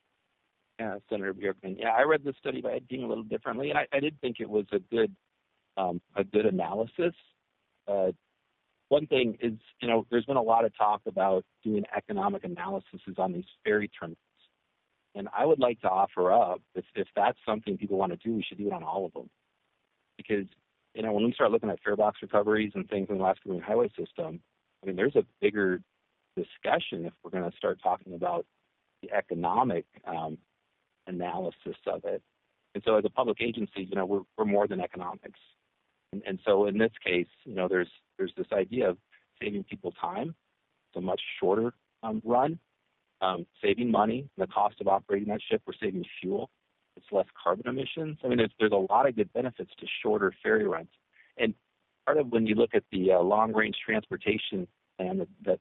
Yeah, Senator Bjorkman. Yeah, I read the study by Ed King a little differently, and I, I did think it was a good um, a good analysis. Uh, one thing is, you know, there's been a lot of talk about doing economic analyses on these ferry terminals. And I would like to offer up, if, if that's something people want to do, we should do it on all of them. Because, you know, when we start looking at fare box recoveries and things in the Alaska Marine Highway System, I mean, there's a bigger discussion if we're going to start talking about the economic um, analysis of it. And so as a public agency, you know, we're, we're more than economics. And, and so in this case, you know, there's there's this idea of saving people time. It's a much shorter um, run, um, saving money, the cost of operating that ship. We're saving fuel. It's less carbon emissions. I mean, there's, there's a lot of good benefits to shorter ferry runs. And part of when you look at the uh, long-range transportation plan that, that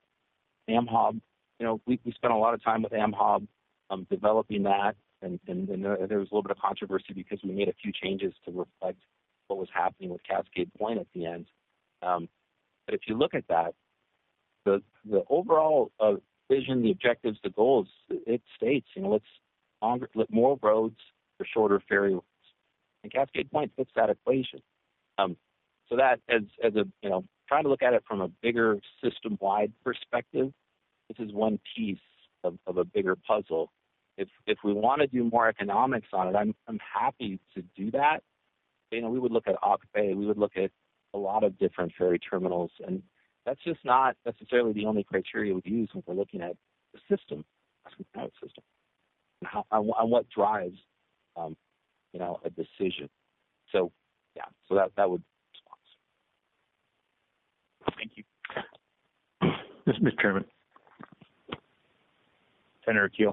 AmHob, you know, we, we spent a lot of time with AmHob um, developing that. And, and, and there was a little bit of controversy because we made a few changes to reflect what was happening with Cascade Point at the end. Um, but if you look at that, the the overall uh, vision, the objectives, the goals, it states, you know, let's longer, let more roads for shorter ferry routes. And Cascade Point fits that equation. Um, so that as as a you know, trying to look at it from a bigger system-wide perspective, this is one piece of, of a bigger puzzle. If if we want to do more economics on it, I'm I'm happy to do that. You know, we would look at Auk Bay, we would look at a lot of different ferry terminals, and that's just not necessarily the only criteria we use when we're looking at the system, the system, and how on what drives, um, you know, a decision. So, yeah, so that that would response. Thank you, Mister Chairman. Senator Keel.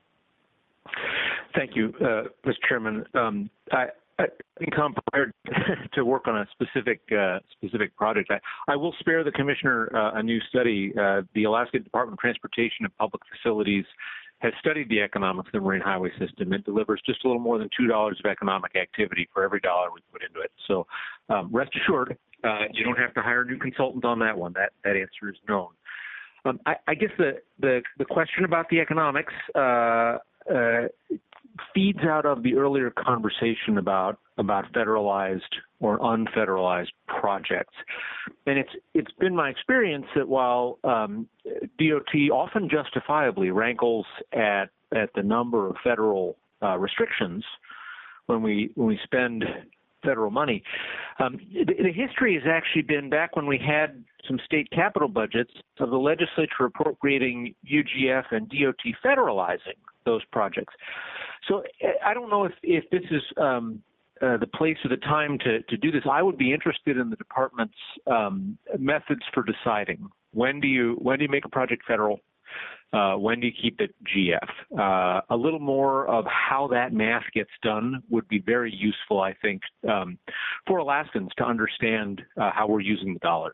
Thank you, uh, Mister Chairman. Um, I, I think I'm prepared to work on a specific uh, specific project. I, I will spare the Commissioner uh, a new study. Uh, the Alaska Department of Transportation and Public Facilities has studied the economics of the marine highway system. It delivers just a little more than two dollars of economic activity for every dollar we put into it. So um, rest assured, uh, you don't have to hire a new consultant on that one. That that answer is known. Um, I, I guess the, the, the question about the economics uh, uh, feeds out of the earlier conversation about about federalized or unfederalized projects, and it's it's been my experience that while um, D O T often justifiably rankles at at the number of federal uh, restrictions when we when we spend federal money, um, the, the history has actually been back when we had some state capital budgets of the legislature appropriating U G F and D O T federalizing those projects. So I don't know if, if this is um, uh, the place or the time to, to do this. I would be interested in the department's um, methods for deciding when do you when do you make a project federal, uh, when do you keep it G F. Uh, a little more of how that math gets done would be very useful, I think, um, for Alaskans to understand uh, how we're using the dollars.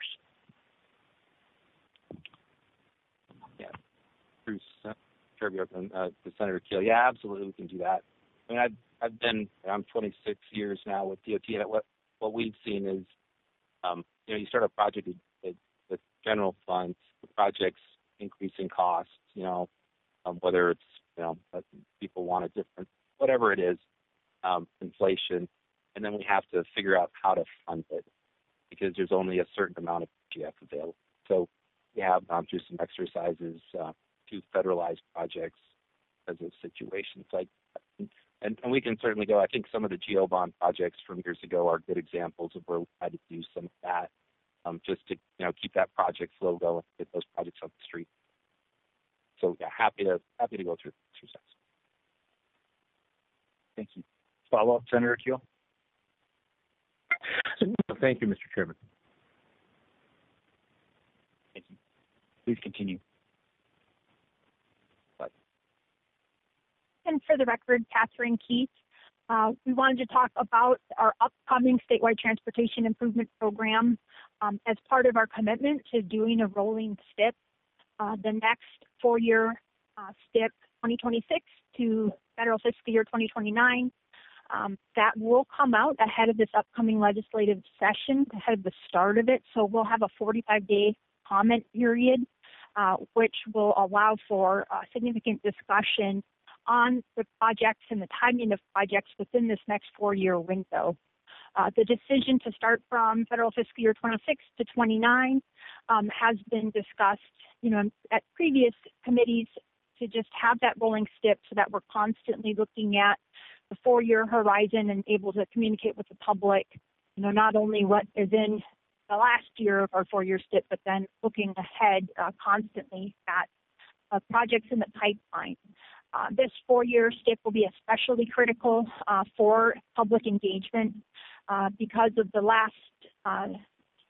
Yeah, Bruce. Uh, And, uh, to Senator Keel, yeah, absolutely, we can do that. I mean, I've I've been I'm twenty-six years now with D O T, and what what we've seen is, um, you know, you start a project with, with general funds, the project's increasing costs, you know, um, whether it's you know people want a different, whatever it is, um, inflation, and then we have to figure out how to fund it because there's only a certain amount of G F available. So we have gone through some exercises. Uh, to federalized projects as a situation. It's like, and, and we can certainly go, I think some of the GeoBond projects from years ago are good examples of where we had to do some of that um, just to, you know, keep that project flow going, get those projects on the street. So yeah, happy to, happy to go through the exercise. Thank you. Follow up, Senator Keel. Thank you, Mister Chairman. Thank you. Please continue. And for the record, Catherine Keith, Uh, we wanted to talk about our upcoming statewide transportation improvement program. Um, as part of our commitment to doing a rolling S T I P, uh, the next four-year uh, S T I P twenty twenty-six to federal fiscal year twenty twenty-nine, um, that will come out ahead of this upcoming legislative session, ahead of the start of it. So we'll have a forty-five day comment period, uh, which will allow for uh, significant discussion on the projects and the timing of projects within this next four-year window. Uh, the decision to start from federal fiscal year twenty-six to twenty-nine um, has been discussed, you know, at previous committees to just have that rolling S T I P so that we're constantly looking at the four-year horizon and able to communicate with the public, you know, not only what is in the last year of our four-year S T I P, but then looking ahead uh, constantly at uh, projects in the pipeline. Uh, this four-year S T I P will be especially critical uh, for public engagement uh, because of the last uh, S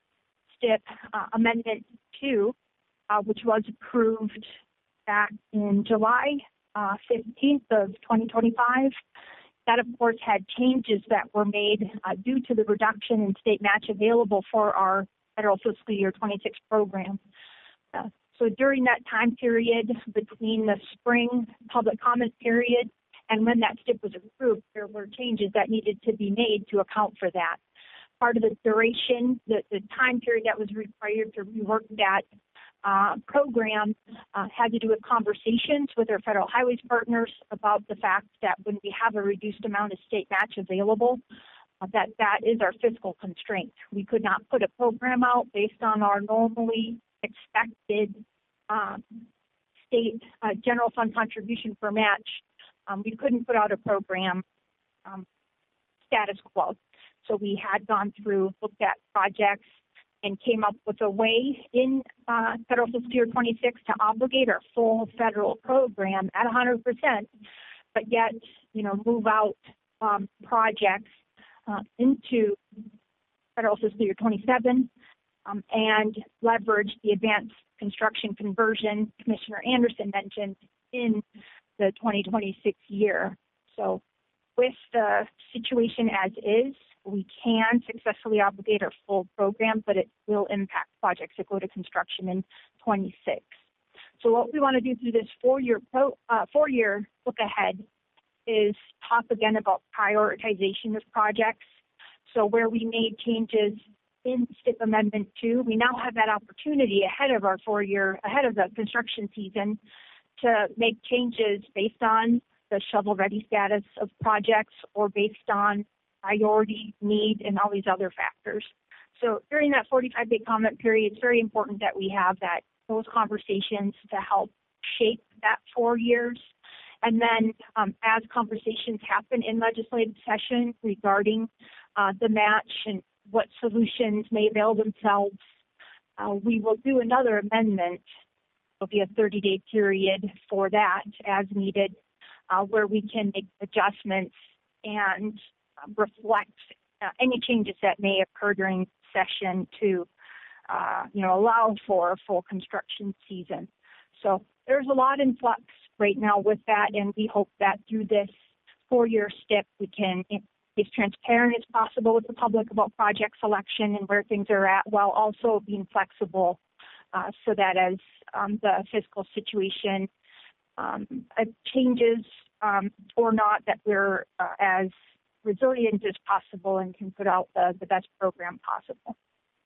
T I P uh, Amendment two, uh, which was approved back in July uh, fifteenth of twenty twenty-five. That, of course, had changes that were made uh, due to the reduction in state match available for our federal fiscal year twenty-six program. Uh, So during that time period between the spring public comment period and when that S T I P was approved, there were changes that needed to be made to account for that. Part of the duration, the, the time period that was required to rework that uh, program uh, had to do with conversations with our federal highways partners about the fact that when we have a reduced amount of state match available, uh, that that is our fiscal constraint. We could not put a program out based on our normally expected um, state uh, general fund contribution for match. Um, we couldn't put out a program um, status quo. So we had gone through, looked at projects, and came up with a way in uh, federal fiscal year twenty-six to obligate our full federal program at one hundred percent, but yet, you know, move out um, projects uh, into federal fiscal year twenty-seven. Um, and leverage the advanced construction conversion Commissioner Anderson mentioned in the twenty twenty-six year. So with the situation as is, we can successfully obligate our full program, but it will impact projects that go to construction in twenty-six. So what we want to do through this four-year pro, uh, four-year look ahead is talk again about prioritization of projects. So where we made changes in S T I P Amendment two, we now have that opportunity ahead of our four-year, ahead of the construction season to make changes based on the shovel-ready status of projects or based on priority, need, and all these other factors. So during that forty-five day comment period, it's very important that we have that those conversations to help shape that four years. And then um, as conversations happen in legislative session regarding uh, the match and what solutions may avail themselves, uh, we will do another amendment. There'll be a thirty day period for that as needed, uh, where we can make adjustments and uh, reflect uh, any changes that may occur during session to, uh, you know, allow for a full construction season. So there's a lot in flux right now with that, and we hope that through this four-year S T I P, we can be as transparent as possible with the public about project selection and where things are at, while also being flexible uh, so that as um, the fiscal situation um, uh, changes um, or not, that we're uh, as resilient as possible and can put out the, the best program possible.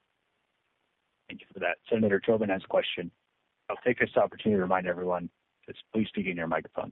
Thank you for that. Senator Tobin has a question. I'll take this opportunity to remind everyone to please speak in your microphones.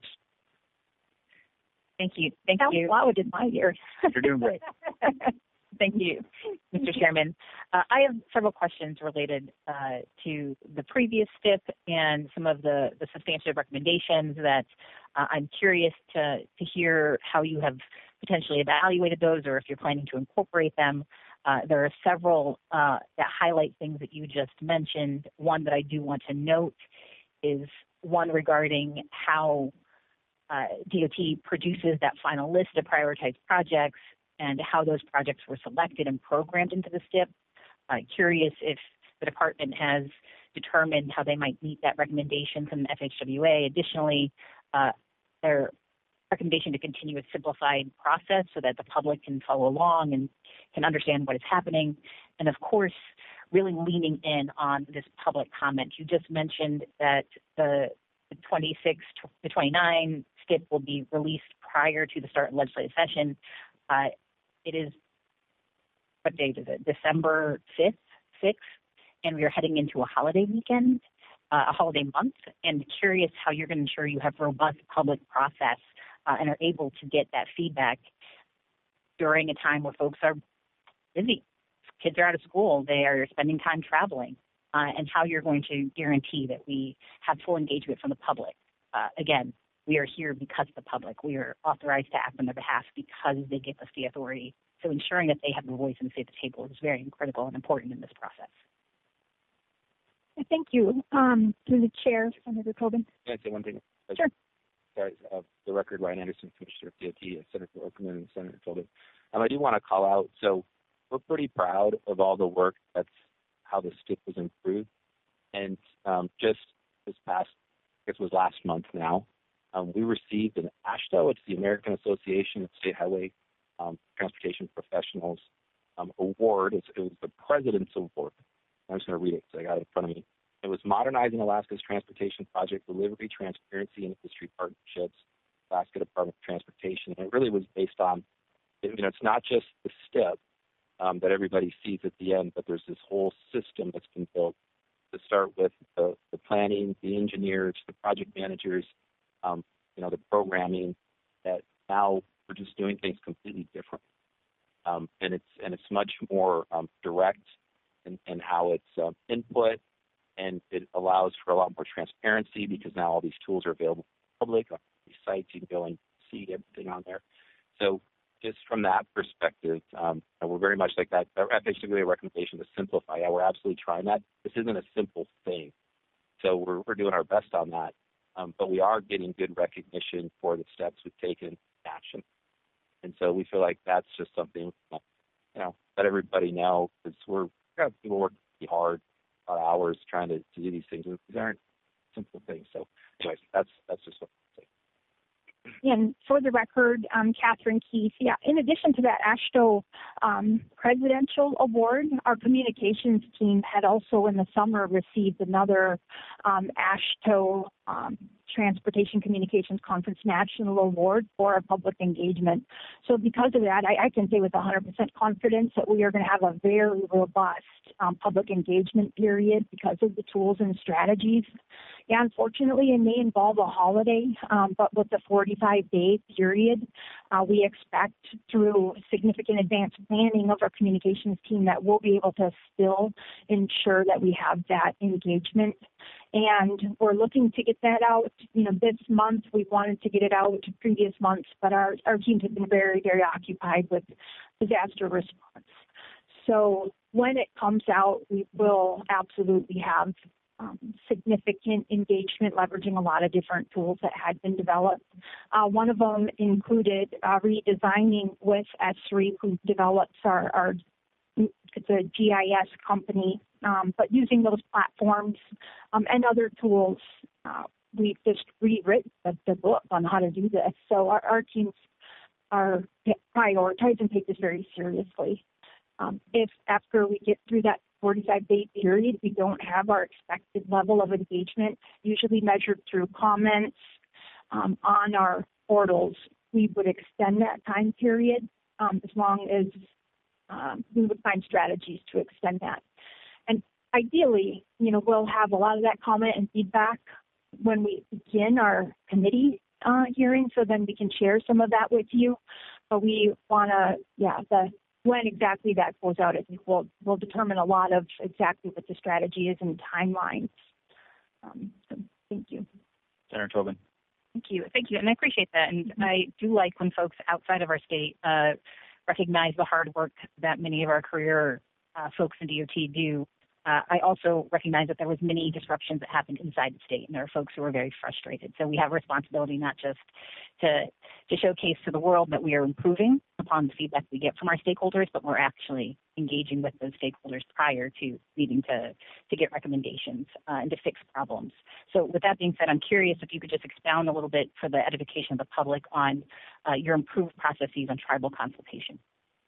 Thank you. Thank How you. loud in my ear. You're doing great. Thank you, Mister Chairman. Uh, I have several questions related uh, to the previous S T I P and some of the, the substantive recommendations that uh, I'm curious to, to hear how you have potentially evaluated those or if you're planning to incorporate them. Uh, there are several uh, that highlight things that you just mentioned. One that I do want to note is one regarding how uh, D O T produces that final list of prioritized projects and how those projects were selected and programmed into the S T I P. Uh, curious if the department has determined how they might meet that recommendation from the F H W A. Additionally, uh, there recommendation to continue a simplified process so that the public can follow along and can understand what is happening. And of course, really leaning in on this public comment. You just mentioned that the, the twenty-six to twenty-nine S T I P will be released prior to the start of legislative session. Uh, it is, what date is it? December fifth, sixth, and we are heading into a holiday weekend, uh, a holiday month, and curious how you're going to ensure you have robust public process uh, and are able to get that feedback during a time where folks are busy. Kids are out of school, they are spending time traveling, uh, and how you're going to guarantee that we have full engagement from the public. Uh, again, we are here because of the public. We are authorized to act on their behalf because they give us the authority. So ensuring that they have the voice and seat at the table is very critical and important in this process. Thank you. Um, through the chair, Senator Tobin. Can I say one thing? Sure. Sorry, uh, the record, Ryan Anderson, Commissioner of D O T, Senator Okerman, and Senator Tobin. Um, I do want to call out, so we're pretty proud of all the work that's how the S T I P was improved. And um, just this past, I guess it was last month now, um, we received an A S H T O, it's the American Association of State Highway um, Transportation Professionals um, Award. It's, it was the President's Award. I'm just going to read it because I got it in front of me. It was Modernizing Alaska's Transportation Project Delivery, Transparency, and Industry Partnerships, Alaska Department of Transportation. And it really was based on, you know, it's not just the S T I P Um, that everybody sees at the end, but there's this whole system that's been built to start with the, the planning, the engineers, the project managers, um, you know, the programming. That now we're just doing things completely different, um, and it's and it's much more um, direct in, in how it's um, input, and it allows for a lot more transparency because now all these tools are available to the public on these sites. You can go and see everything on there. So just from that perspective, um, we're very much like that. That's basically a recommendation to simplify. Yeah, we're absolutely trying that. This isn't a simple thing. So we're, we're doing our best on that. Um, but we are getting good recognition for the steps we've taken in action. And so we feel like that's just something, you know, let everybody know, because we're, we have people working pretty hard, a lot of hours trying to, to do these things. These aren't simple things. So anyways, that's, that's just what I'm saying. And for the record, um, Catherine Keith, yeah, in addition to that A S H T O um, Presidential Award, our communications team had also in the summer received another um, A S H T O um, Transportation Communications Conference National Award for our public engagement. So because of that, I, I can say with one hundred percent confidence that we are going to have a very robust um, public engagement period because of the tools and strategies. Yeah, unfortunately, it may involve a holiday, um, but with the forty-five day period, uh, we expect through significant advanced planning of our communications team that we'll be able to still ensure that we have that engagement. And we're looking to get that out. You know, this month we wanted to get it out to previous months, but our, our teams have been very, very occupied with disaster response. So when it comes out, we will absolutely have um, significant engagement, leveraging a lot of different tools that had been developed. Uh, one of them included uh, redesigning with S three, who develops our, our it's a G I S company, um, but using those platforms um, and other tools, uh, we've just rewritten the, the book on how to do this. So our, our teams are prioritize and take this very seriously. Um, if after we get through that forty-five day period, we don't have our expected level of engagement, usually measured through comments um, on our portals, we would extend that time period um, as long as um, we would find strategies to extend that. And ideally, you know, we'll have a lot of that comment and feedback when we begin our committee uh, hearing, so then we can share some of that with you. But we want to, yeah, the when exactly that goes out, I think will will determine a lot of exactly what the strategy is and timelines. Um, so thank you. Senator Tobin. Thank you. Thank you. And I appreciate that. And mm-hmm. I do like when folks outside of our state uh, recognize the hard work that many of our career uh, folks in D O T do uh, I also recognize that there was many disruptions that happened inside the state, and there are folks who are very frustrated. So we have a responsibility not just to, to showcase to the world that we are improving upon the feedback we get from our stakeholders, but we're actually engaging with those stakeholders prior to needing to, to get recommendations uh, and to fix problems. So with that being said, I'm curious if you could just expound a little bit for the edification of the public on uh, your improved processes on tribal consultation.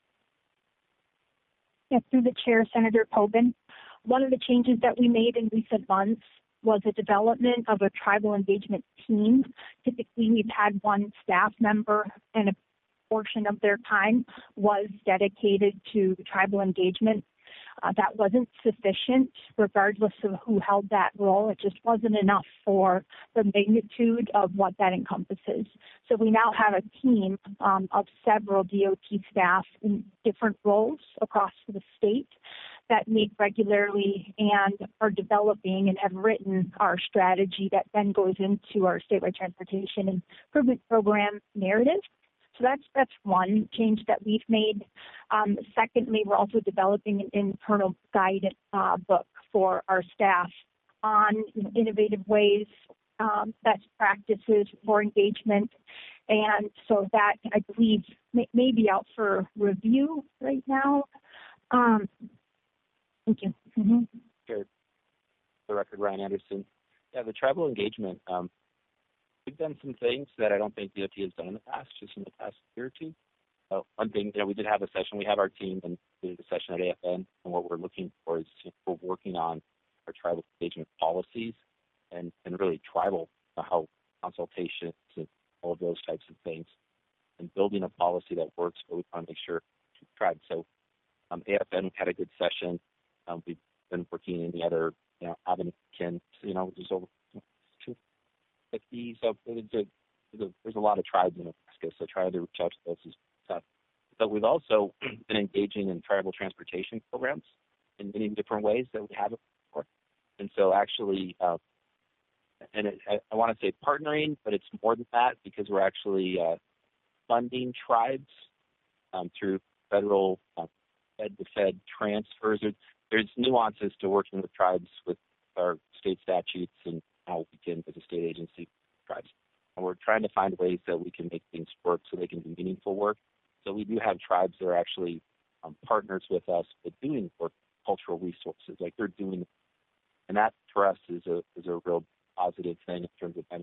Yeah, through the chair, Senator Tobin. One of the changes that we made in recent months was the development of a tribal engagement team. Typically, we've had one staff member, and a portion of their time was dedicated to tribal engagement. Uh, that wasn't sufficient, regardless of who held that role. It just wasn't enough for the magnitude of what that encompasses. So we now have a team um, of several D O T staff in different roles across the state that meet regularly and are developing and have written our strategy that then goes into our statewide transportation improvement program narrative. So that's that's one change that we've made. Um, secondly, we're also developing an internal guide uh, book for our staff on you know, innovative ways, um, best practices for engagement. And so that, I believe, may, may be out for review right now. Um, thank you. Mm-hmm. Sure. For the record, Ryan Anderson. Yeah, the tribal engagement, um, we've done some things that I don't think D O T has done in the past, just in the past year or two. Uh, one thing, you know, we did have a session. We have our team and we did a session at A F N, and what we're looking for is you know, we're working on our tribal engagement policies and, and really tribal uh, how consultations and all of those types of things, and building a policy that works. But we want to make sure tribes. So um, A F N we had a good session. Um, we've been working in the other, you know, Avenue, Ken, you know, there's over two fifty. So there's a, there's a, there's a lot of tribes in Nebraska. So trying to reach out to those is tough. But we've also been engaging in tribal transportation programs in many different ways that we haven't before. And so actually, uh, and it, I, I want to say partnering, but it's more than that because we're actually uh, funding tribes um, through federal uh, Fed-to-Fed transfers. There's, there's nuances to working with tribes with our state statutes and how we can, as a state agency, tribes. And we're trying to find ways that we can make things work so they can do meaningful work. So we do have tribes that are actually um, partners with us, but doing work, cultural resources, like they're doing, and that for us is a is a real positive thing in terms of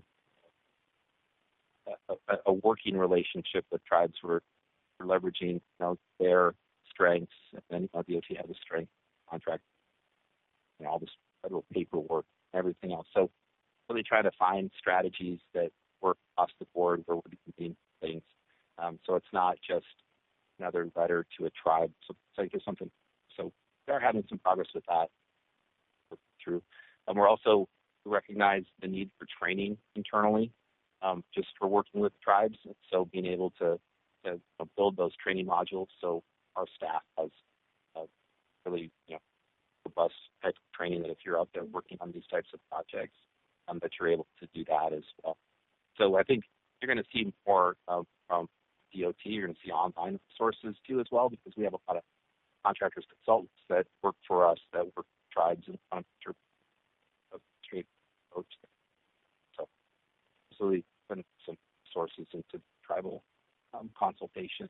a, a, a working relationship with tribes. We're, we're leveraging you know, their strengths, and then you know, D O T has a strength contract, you know, all this federal paperwork, everything else. So really trying to find strategies that work across the board where we're doing things. Um, so it's not just another letter to a tribe. So it's like there's something. So we are having some progress with that through. And we're also recognize the need for training internally, um, just for working with tribes. So being able to, to build those training modules so our staff has uh, really, you know, robust type of training that if you're out there working on these types of projects, um, that you're able to do that as well. So I think you're going to see more uh, from D O T. You're going to see online sources too as well, because we have a lot of contractors, consultants that work for us that work with tribes and on a straight approach. So absolutely putting some sources into tribal um, consultation.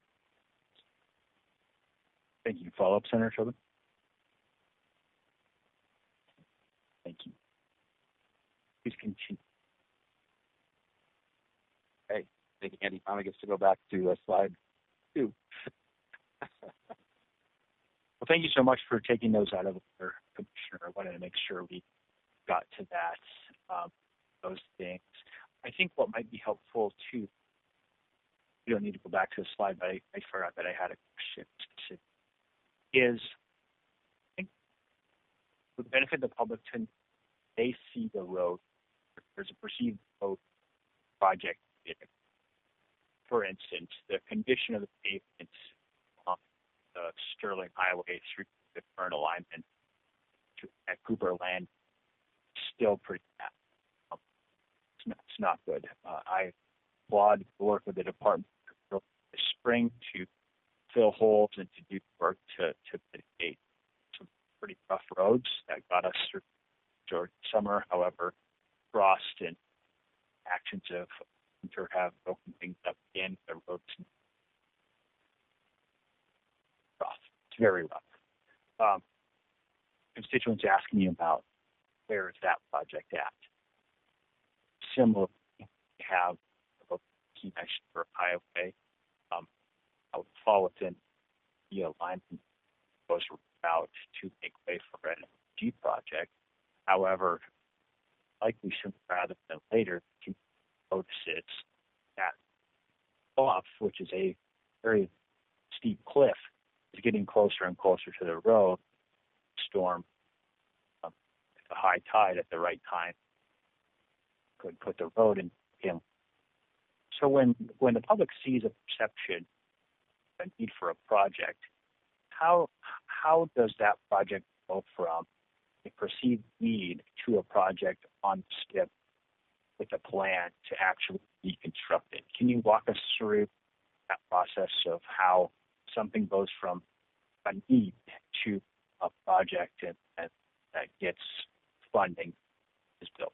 Thank you. Follow up, Senator Tobin? Thank you. Please continue. Okay. I think Andy finally gets to go back to uh, slide two. Well, thank you so much for taking those out of order, Commissioner. I wanted to make sure we got to that, um, those things. I think what might be helpful too, we don't need to go back to the slide, but I, I forgot that I had a question, is I think for the benefit of the public to they see the road, there's a perceived road project. For instance, the condition of the pavement on the Sterling Highway through the current alignment to, at Cooper Land is still pretty bad. Um, it's, not, it's not good. Uh, I applaud the work with the department this spring to fill holes and to do work to, to mitigate some pretty rough roads that got us through during summer. However, frost and actions of winter have broken things up again. The roads rough. It's very rough. Um, constituents asking me about where is that project at. Similarly, we have a key measure for highway. Um, I would fall within the alignment goes route to make way for an energy project. However, likely sooner rather than later, you can notice it's that off, which is a very steep cliff, is getting closer and closer to the road. Storm um, at the high tide at the right time could put the road in him. So when when the public sees a perception, a need for a project, how how does that project go from a perceived need to a project on skip with a plan to actually be constructed? Can you walk us through that process of how something goes from a need to a project and, and that gets funding is built?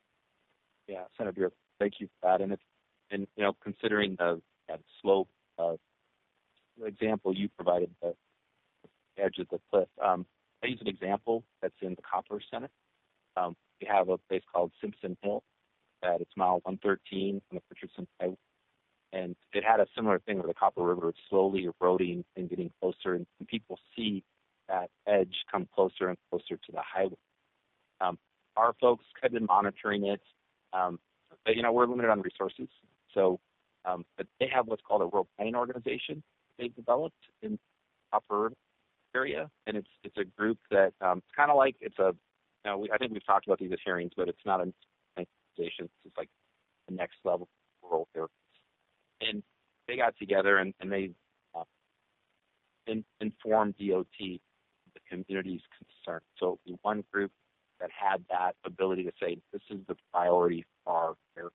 Yeah, Senator Buick, thank you for that. And it's and you know, considering the, the slope of the example you provided, the edge of the cliff. Um, I use an example that's in the Copper Center. Um, we have a place called Simpson Hill at it's mile one thirteen on the Richardson Highway, and it had a similar thing where the Copper River is slowly eroding and getting closer, and, and people see that edge come closer and closer to the highway. Um, our folks have been monitoring it, um, but you know we're limited on resources, so um, but they have what's called a rural planning organization they've developed in Copper area, and it's it's a group that um, it's kind of like it's a you know we, I think we've talked about these at hearings, but it's not an organization. It's like the next level rural areas, and they got together and, and they uh, in, informed D O T the community's concern. So it would be one group that had that ability to say this is the priority for our area,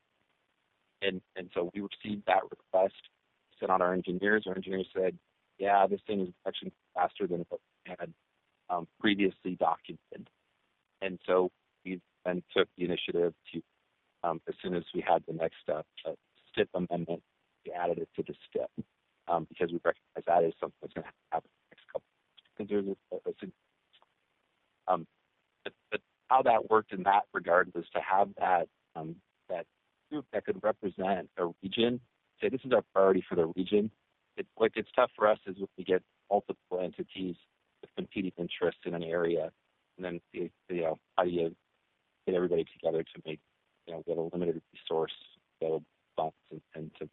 and and so we received that request, sent out our engineers. Our engineers said, yeah, this thing is actually faster than what we had um, previously documented. And so we then took the initiative to, um, as soon as we had the next uh, uh, S T I P amendment, we added it to the S T I P um, because we recognize that is something that's going to happen in the next couple of years. Because there's a, a, um, but, but how that worked in that regard was to have that um, that group that could represent a region, say this is our priority for the region. It, what gets tough for us is when we get multiple entities with competing interests in an area, and then you know how do you get everybody together to make you know get a limited resource, build funds, and, and to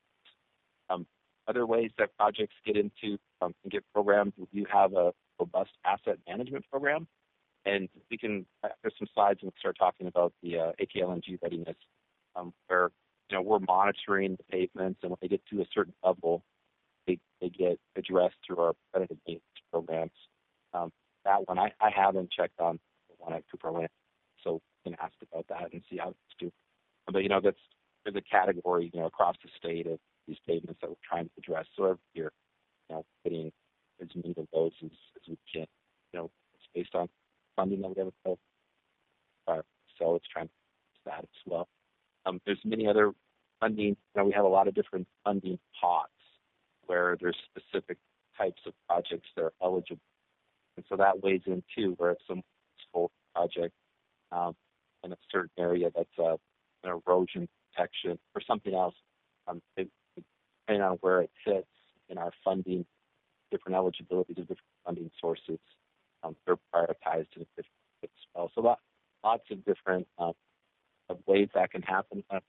um, other ways that projects get into um, and get programmed. We do have a robust asset management program, and we can there's some slides and we'll start talking about the uh, A K L N G readiness, um, where you know we're monitoring the pavements, and when they get to a certain level, They, they get addressed through our preventative maintenance programs. Um, that one, I, I haven't checked on the one at Cooper Land, so we can ask about that and see how it's doing. But, you know, that's there's a category, you know, across the state of these pavements that we're trying to address. So every year, you know, getting as many of those as, as we can. You know, it's based on funding that we have available. Uh, so it's trying to do that as well. Um, there's many other funding. You know, we have a lot of different funding pots where there's specific types of projects that are eligible. And so that weighs in too, where it's some full project um, in a certain area that's uh, an erosion protection or something else, um, it, depending on where it fits in our funding, different eligibilities of different funding sources, um, they're prioritized in different as well. So lot, lots of different um, of ways that can happen. Uh,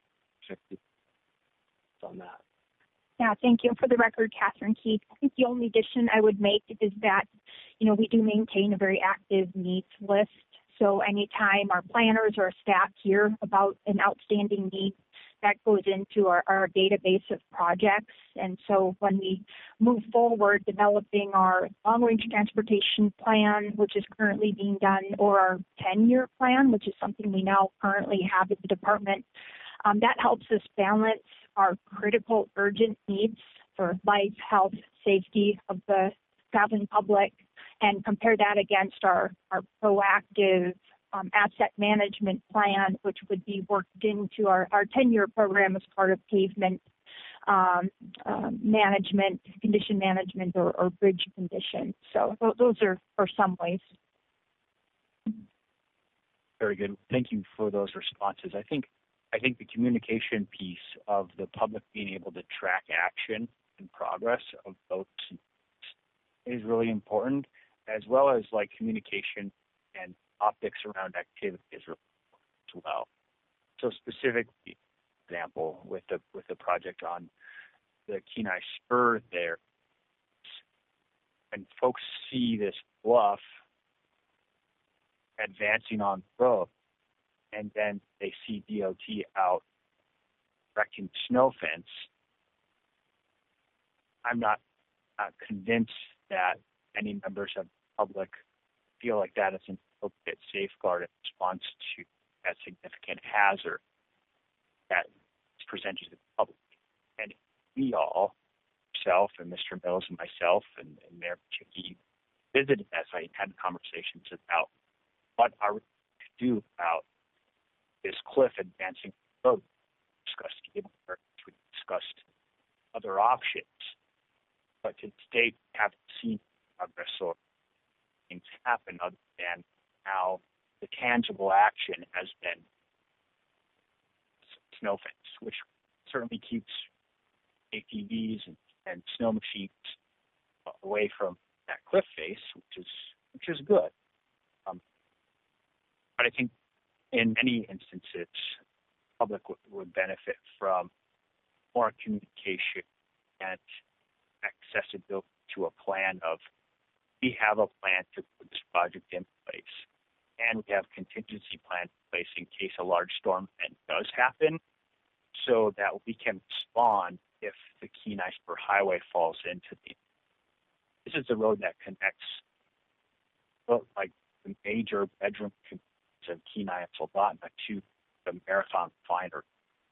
on that. Yeah, thank you. For the record, Catherine Keith, I think the only addition I would make is that, you know, we do maintain a very active needs list. So anytime our planners or our staff hear about an outstanding need, that goes into our, our database of projects. And so when we move forward developing our long-range transportation plan, which is currently being done, or our ten-year plan, which is something we now currently have at the department, um, that helps us balance our critical urgent needs for life, health, safety of the traveling public, and compare that against our, our proactive um, asset management plan, which would be worked into our, our ten-year program as part of pavement um, um, management, condition management, or, or bridge condition. So th- those are, are some ways. Very good. Thank you for those responses. I think I think the communication piece of the public being able to track action and progress of both is really important, as well as like communication and optics around activity is really important as well. So specifically, example with the with the project on the Kenai Spur there, when folks see this bluff advancing on the road, and then they see D O T out erecting snow fence, I'm not, not convinced that any members of the public feel like that is an appropriate safeguard in response to that significant hazard that is presented to the public. And we all, myself and Mister Mills and myself and, and Mayor Chickie, visited that site and had conversations about what are we to do about this cliff advancing the road. We discussed cable work, we discussed other options, but to date, we haven't seen progress or things happen other than how the tangible action has been snow fence, which certainly keeps A T Vs and, and snow machines away from that cliff face, which is which is good. Um, but I think in many instances, the public w- would benefit from more communication and accessibility to a plan of, we have a plan to put this project in place, and we have contingency plan in place in case a large storm event does happen, so that we can respond if the Kenai Spur Highway falls into the. This is the road that connects, well, like the major bedroom communities of Kenai and Soldotna to the Marathon Refinery.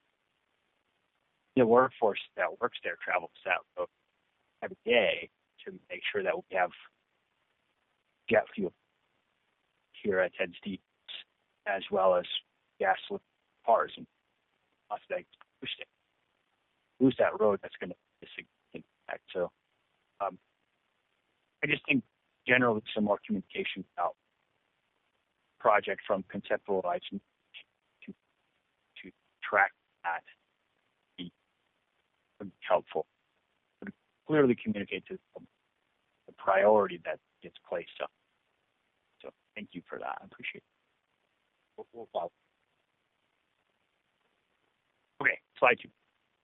The workforce that works there travels that road every day to make sure that we have jet fuel here at Ted Stevens, as well as gasoline cars and us that lose that road. That's going to be a significant impact. So um, I just think generally some more communication about project from conceptualizing to, to track that be, would be helpful. Would clearly communicate to the, the priority that gets placed on. So thank you for that. I appreciate it. We'll, we'll follow. Okay, slide two.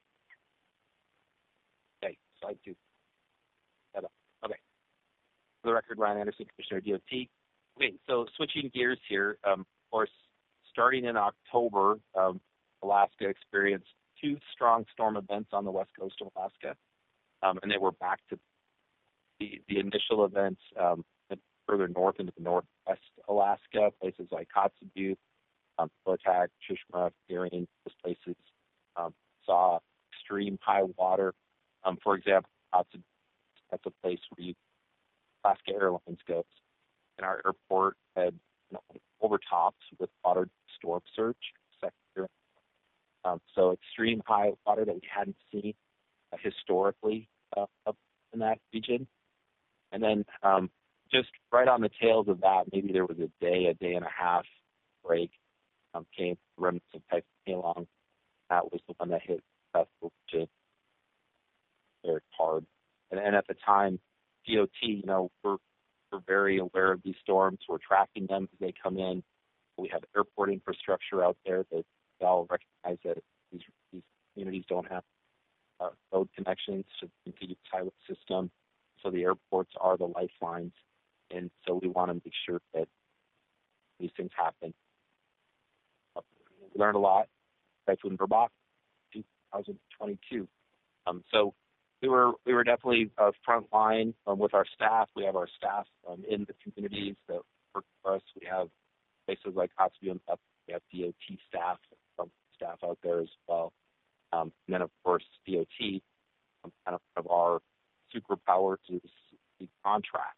Okay, slide two. Okay. For the record, Ryan Anderson, Commissioner of D O T. Okay, so switching gears here, um, of course, starting in October, um, Alaska experienced two strong storm events on the west coast of Alaska, um, and they were back to the, the initial events um, further north into the northwest Alaska, places like Kotzebue, um, Botac, Shishma, Darien, those places um, saw extreme high water. Um, for example, Kotzebue, that's a place where you, Alaska Airlines goes. And our airport had you know, overtopped with water storm surge. Um, so extreme high water that we hadn't seen uh, historically uh, up in that region. And then um, just right on the tails of that, maybe there was a day, a day and a half break, um, came remnants of Typhoon Halong. That was the one that hit South region very hard. And, and at the time, D O T, you know, we're We're very aware of these storms. We're tracking them as they come in. We have airport infrastructure out there that they all recognize that these, these communities don't have uh, road connections to the contiguous highway system. So the airports are the lifelines. And so we want to make sure that these things happen. Uh, we learned a lot. Typhoon Verbach, two thousand twenty-two. Um, so We were we were definitely uh, front line um, with our staff. We have our staff um, in the communities that work for us. We have places like Kotzebue and Beth. We have D O T staff, um, staff out there as well. Um, and then of course D O T, um, kind of one of our superpowers is the contract. And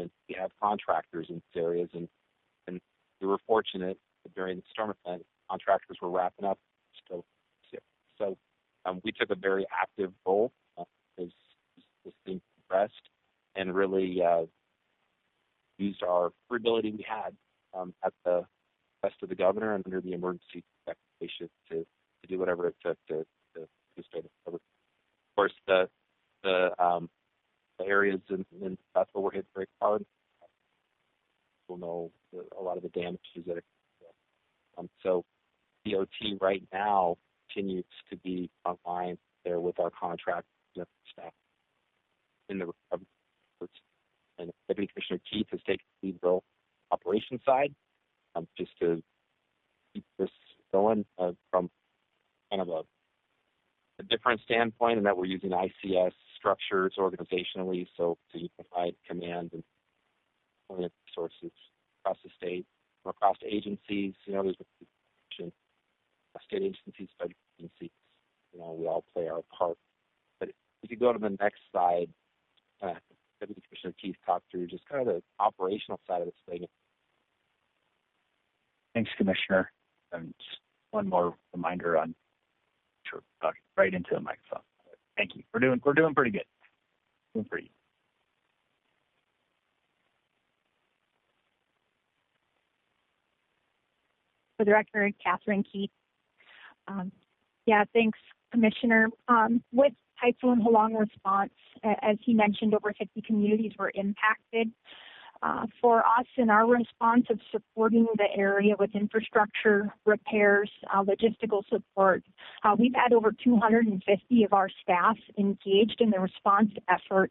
and we have contractors in these areas, and, and we were fortunate that during the storm event, contractors were wrapping up. So, so um, we took a very active role uh, as, as this thing progressed, and really uh, used our ability we had um, at the best of the governor and under the emergency declaration to, to do whatever it took to, to, to stay the cover. Of course, the the, um, the areas in, in Bethel were hit very hard. We'll know the, a lot of the damages that are. Um, so D O T right now continues to be online there with our contract staff in the recovery efforts. And Deputy Commissioner Keith has taken the lead role operation side um, just to keep this going uh, from kind of a, a different standpoint, and that we're using I C S structures organizationally, so to unify command and resources across the state, across agencies. You know, there's state agencies, federal agencies. You know, we all play our part. But if you go to the next slide, uh, Deputy Commissioner Keith talked through just kind of the operational side of this thing. Thanks, Commissioner. And just one more reminder on sure, talking right into the microphone. Thank you. We're doing we're doing pretty good. Doing pretty good. For the record, Catherine Keith. Um, yeah, thanks, Commissioner. Um, with Typhoon Halong response, as he mentioned, over fifty communities were impacted. Uh, for us in our response of supporting the area with infrastructure repairs, uh, logistical support, uh, we've had over two hundred fifty of our staff engaged in the response effort.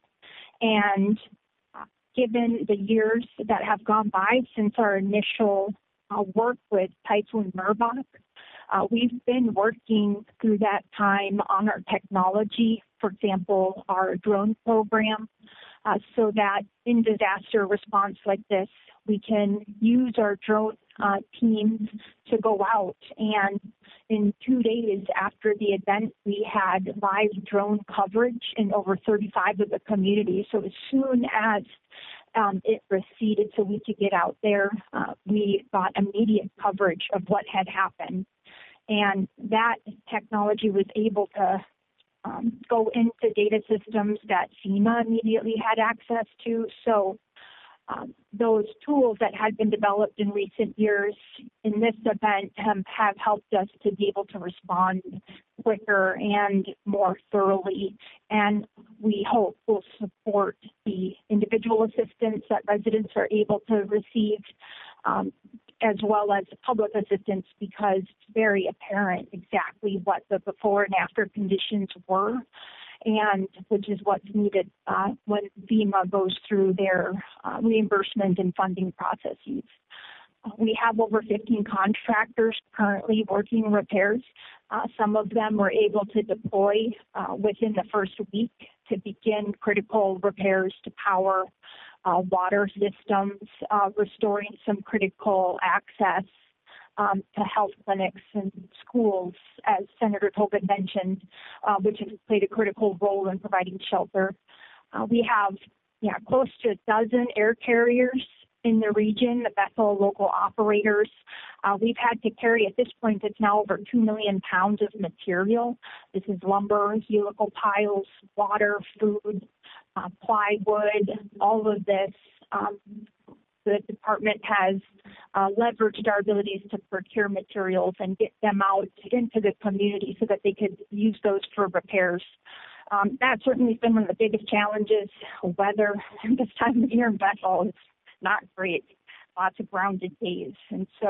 And uh, given the years that have gone by since our initial uh, work with Typhoon Merbok, uh, we've been working through that time on our technology, for example, our drone program, Uh, so that in disaster response like this, we can use our drone uh, teams to go out. And in two days after the event, we had live drone coverage in over thirty-five of the communities. So as soon as um, it receded so we could get out there, uh, we got immediate coverage of what had happened. And that technology was able to Um, go into data systems that FEMA immediately had access to. So um, those tools that had been developed in recent years in this event um, have helped us to be able to respond quicker and more thoroughly. And we hope will support the individual assistance that residents are able to receive, um, as well as public assistance, because it's very apparent exactly what the before and after conditions were, and which is what's needed uh, when FEMA goes through their uh, reimbursement and funding processes. Uh, we have over fifteen contractors currently working repairs. Uh, some of them were able to deploy uh, within the first week to begin critical repairs to power, Uh, water systems, uh, restoring some critical access um, to health clinics and schools, as Senator Tobin mentioned, uh, which has played a critical role in providing shelter. Uh, we have yeah, close to a dozen air carriers in the region, the Bethel local operators. Uh, we've had to carry, at this point, it's now over two million pounds of material. This is lumber, helical piles, water, food, uh, plywood, all of this. Um, the department has uh, leveraged our abilities to procure materials and get them out into the community so that they could use those for repairs. Um, that certainly has been one of the biggest challenges. Weather this time of year in Bethel is not great, lots of grounded days. And so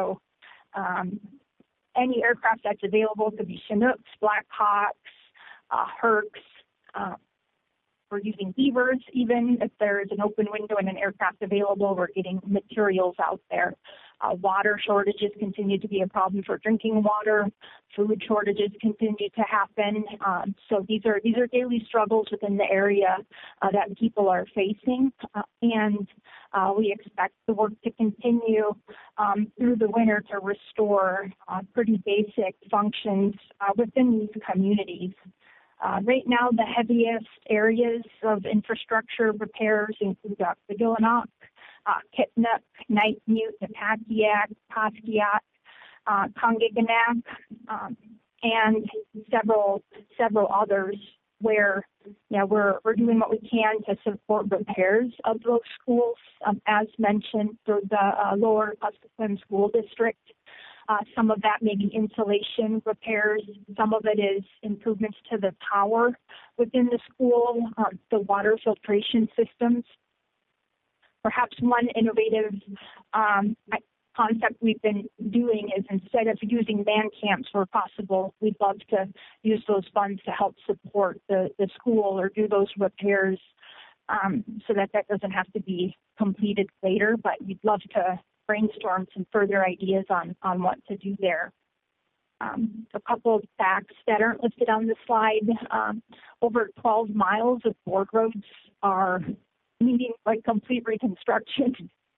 um, any aircraft that's available could be Chinooks, Blackhawks, uh, Hercs. Uh, we're using Beavers, even if there is an open window and an aircraft available, we're getting materials out there. Uh, water shortages continue to be a problem for drinking water. Food shortages continue to happen. Um, so these are these are daily struggles within the area uh, that people are facing, uh, and uh, we expect the work to continue um, through the winter to restore uh, pretty basic functions uh, within these communities. Uh, right now, the heaviest areas of infrastructure repairs include uh, the Gillinock, uh, Kipnuck, Knightmute, Napakiak, Paskiat, uh, Kongiganac, um, and several several others where you know, we're, we're doing what we can to support repairs of those schools. Um, as mentioned, through the uh, Lower Kuskokwim School District, uh, some of that may be insulation repairs. Some of it is improvements to the power within the school, uh, the water filtration systems. Perhaps one innovative um, concept we've been doing is instead of using man camps where possible, we'd love to use those funds to help support the, the school or do those repairs um, so that that doesn't have to be completed later. But we'd love to brainstorm some further ideas on, on what to do there. Um, a couple of facts that aren't listed on the slide. Um, over twelve miles of board roads are needing like complete reconstruction.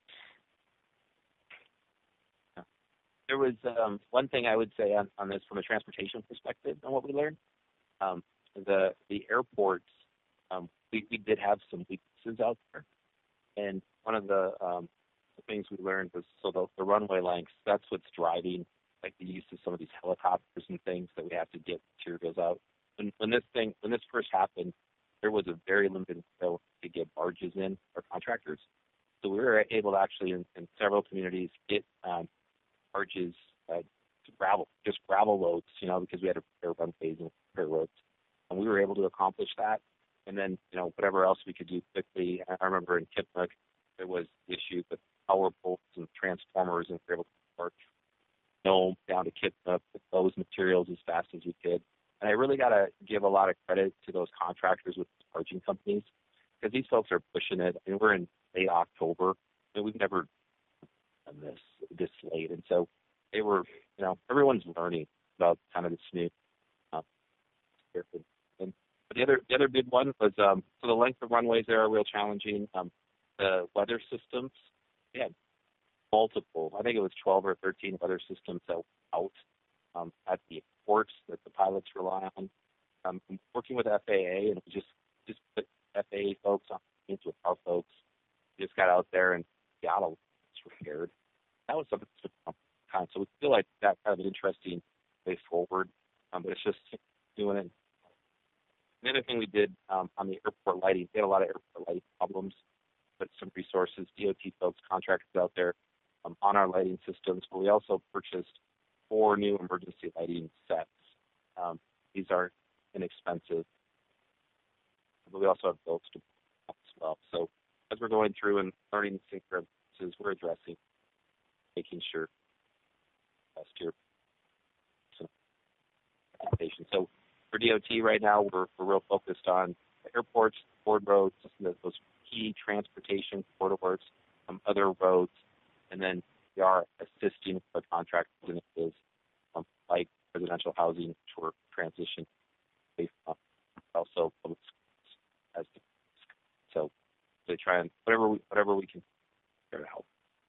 There was um, one thing I would say on, on this from a transportation perspective on what we learned. Um, the the airports, um, we, we did have some weaknesses out there. And one of the, um, the things we learned was, so the, the runway lengths, that's what's driving like the use of some of these helicopters and things that we have to get materials out. When, when this thing, when this first happened, there was a very limited window to get barges in or contractors. So we were able to actually, in, in several communities, get um, barges, uh, to gravel, just gravel loads, you know, because we had to repair runways and repair roads. And we were able to accomplish that. And then, you know, whatever else we could do quickly. I remember in Kipnuck, there was the issue with power poles and transformers, and we were able to work Nome down to Kipnuck with those materials as fast as we could. And I really got to give a lot of credit to those contractors with the barging companies, because these folks are pushing it. I mean, we're in late October, and we've never done this this late. And so they were, you know, everyone's learning about kind of this new. Uh, and but the other the other big one was um, so the length of runways there are real challenging. Um, the weather systems, we had multiple. I think it was twelve or thirteen weather systems out um, at the ports that the pilots rely on. Um, working with F A A, and we just just put F A A folks on into our folks. We just got out there and got all repaired. That was something that took time. So we feel like that's kind of an interesting way forward. Um, but it's just doing it. The other thing we did um, on the airport lighting, we had a lot of airport lighting problems, but some resources, D O T folks, contractors out there um, on our lighting systems. But we also purchased four new emergency lighting sets. Um, these are inexpensive, but we also have those to as well. So as we're going through and learning things, we're addressing, making sure best here. So, so for D O T right now, we're, we're real focused on the airports, board roads, those key transportation corridors, um, other roads, and then we are assisting the contractors in um, like residential housing, which we're transitioning from, also public schools as the, so they try and whatever we, whatever we can to help.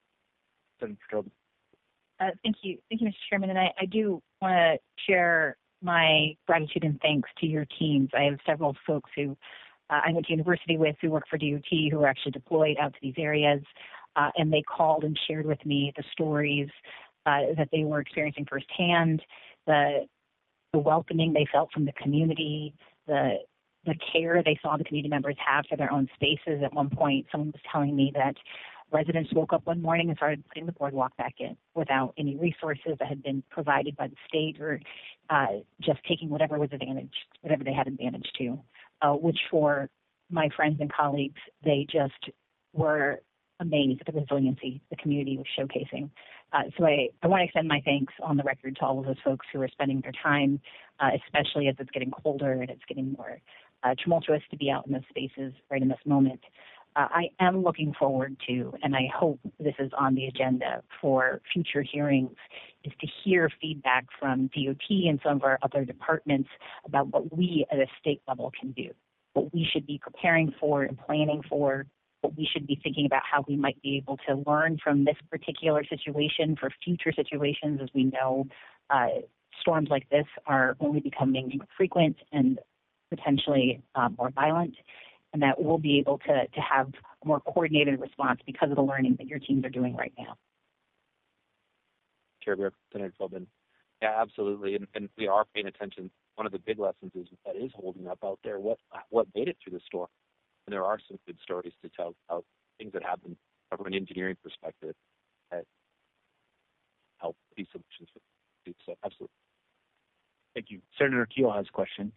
Uh, thank you, thank you, Mister Chairman, and I, I do want to share my gratitude and thanks to your teams. I have several folks who uh, I went to university with who work for D O T who are actually deployed out to these areas, uh, and they called and shared with me the stories uh, that they were experiencing firsthand, the the welcoming they felt from the community, the the care they saw the community members have for their own spaces. At one point, someone was telling me that residents woke up one morning and started putting the boardwalk back in without any resources that had been provided by the state, or uh, just taking whatever was advantage, whatever they had advantage to, uh, which for my friends and colleagues, they just were amazed at the resiliency the community was showcasing. Uh, so I, I want to extend my thanks on the record to all of those folks who are spending their time, uh, especially as it's getting colder and it's getting more uh, tumultuous to be out in those spaces right in this moment. Uh, I am looking forward to, and I hope this is on the agenda for future hearings, is to hear feedback from D O T and some of our other departments about what we at a state level can do, what we should be preparing for and planning for, what we should be thinking about how we might be able to learn from this particular situation for future situations. As we know, uh, storms like this are only becoming frequent and potentially uh, more violent, and that we'll be able to, to have a more coordinated response because of the learning that your teams are doing right now. Chair Bear, Senator Philbin. Yeah, absolutely, and, and we are paying attention. One of the big lessons is that is holding up out there. What what made it through the storm? And there are some good stories to tell about things that happen from an engineering perspective that help these solutions. So, absolutely. Thank you. Senator Keel has a question.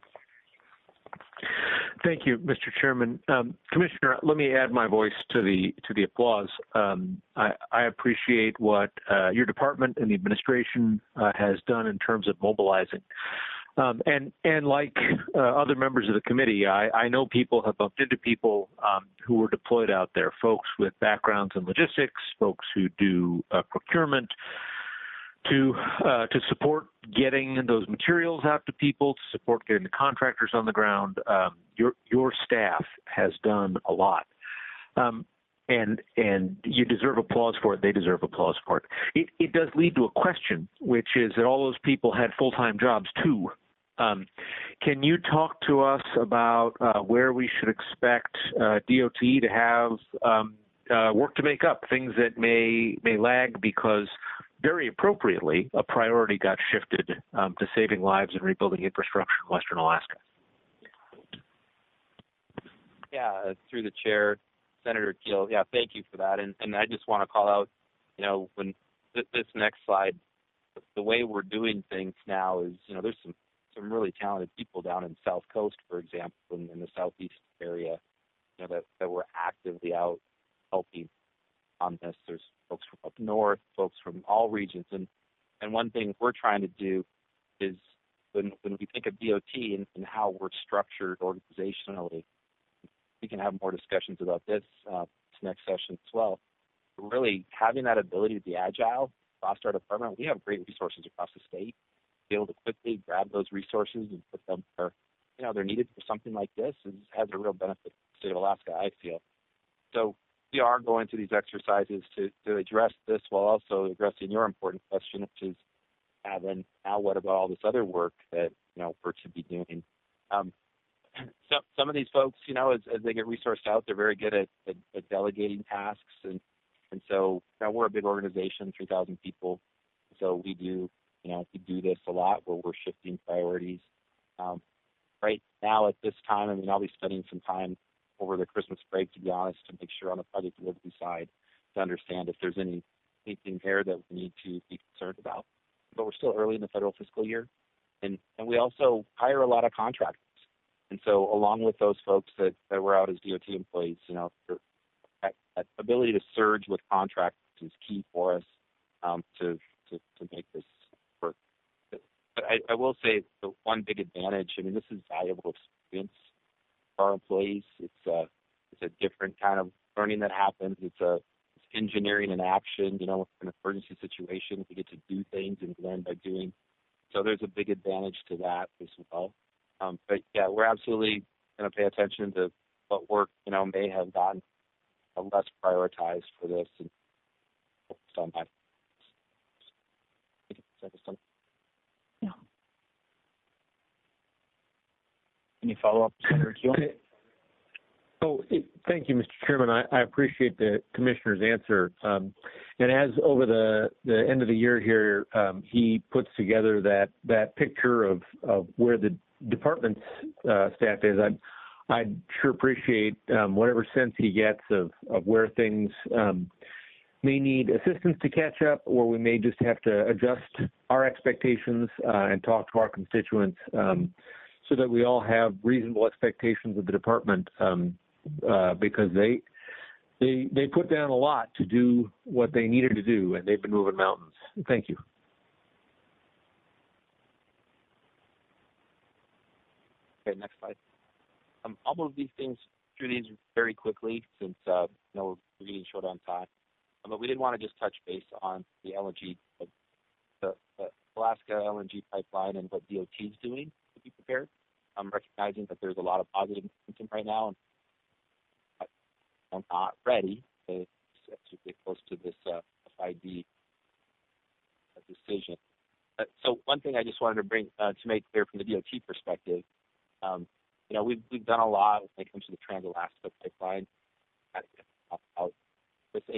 Thank you, Mister Chairman. Um, Commissioner, let me add my voice to the to the applause. Um, I, I appreciate what uh, your department and the administration uh, has done in terms of mobilizing. Um, and and like uh, other members of the committee, I, I know people have bumped into people um, who were deployed out there, folks with backgrounds in logistics, folks who do uh, procurement, to uh, to support getting those materials out to people, to support getting the contractors on the ground. Um, your your staff has done a lot, um, and and you deserve applause for it. They deserve applause for it. It it does lead to a question, which is that all those people had full-time jobs too. Um, can you talk to us about uh, where we should expect uh, D O T to have um, uh, work to make up, things that may may lag because very appropriately, a priority got shifted um, to saving lives and rebuilding infrastructure in Western Alaska? Yeah, through the chair, Senator Keel. Yeah, thank you for that. And and I just want to call out, you know, when th- this next slide, the way we're doing things now is, you know, there's some some really talented people down in South Coast, for example, in, in the Southeast area, you know, that that were actively out helping on this. There's folks from up north, folks from all regions, and and one thing we're trying to do is when when we think of D O T and, and how we're structured organizationally, we can have more discussions about this uh, this next session as well. But really having that ability to be agile across our department, we have great resources across the state. Be able to quickly grab those resources and put them where, you know, they're needed for something like this is, has a real benefit to the state of Alaska, I feel. So we are going through these exercises to, to address this while also addressing your important question, which is, uh, then now what about all this other work that, you know, we're to be doing? Um, so, some of these folks, you know, as, as they get resourced out, they're very good at, at, at delegating tasks. And, and so you know, we're a big organization, three thousand people. So we do, you know, we do this a lot where we're shifting priorities. Um, right now at this time, I mean, I'll be spending some time over the Christmas break, to be honest, to make sure on the project delivery side to understand if there's any anything there that we need to be concerned about. But we're still early in the federal fiscal year, and and we also hire a lot of contractors. And so along with those folks that, that were out as D O T employees, you know, that, that ability to surge with contractors is key for us um, to, to to make this work. But I, I will say the one big advantage, I mean, this is valuable experience our employees. It's a it's a different kind of learning that happens. It's a it's engineering in action. You know, in an emergency situation, we get to do things and learn by doing. So there's a big advantage to that as well. Um, but yeah, we're absolutely going to pay attention to what work, you know, may have gotten less prioritized for this and focused on that. Yeah. Any follow-up, Senator Keel? Oh, it, thank you, Mister Chairman. I, I appreciate the Commissioner's answer. Um, and as over the, the end of the year here, um, he puts together that, that picture of, of where the department's uh, staff is, I'd, I'd sure appreciate um, whatever sense he gets of, of where things um, may need assistance to catch up, or we may just have to adjust our expectations uh, and talk to our constituents um, so that we all have reasonable expectations of the department. Um, Uh, because they they they put down a lot to do what they needed to do, and they've been moving mountains. Thank you. Okay, next slide. Um, I'll move these things through these very quickly since uh, you know we're getting short on time. Um, but we did want to just touch base on the L N G, uh, the, the Alaska L N G pipeline, and what D O T is doing to be prepared. I'm recognizing that there's a lot of positive momentum right now, and I'm not ready to, to get close to this uh, F I D decision. Uh, so one thing I just wanted to bring uh, to make clear from the D O T perspective, um, you know, we've we've done a lot when it comes to the Trans-Alaska pipeline.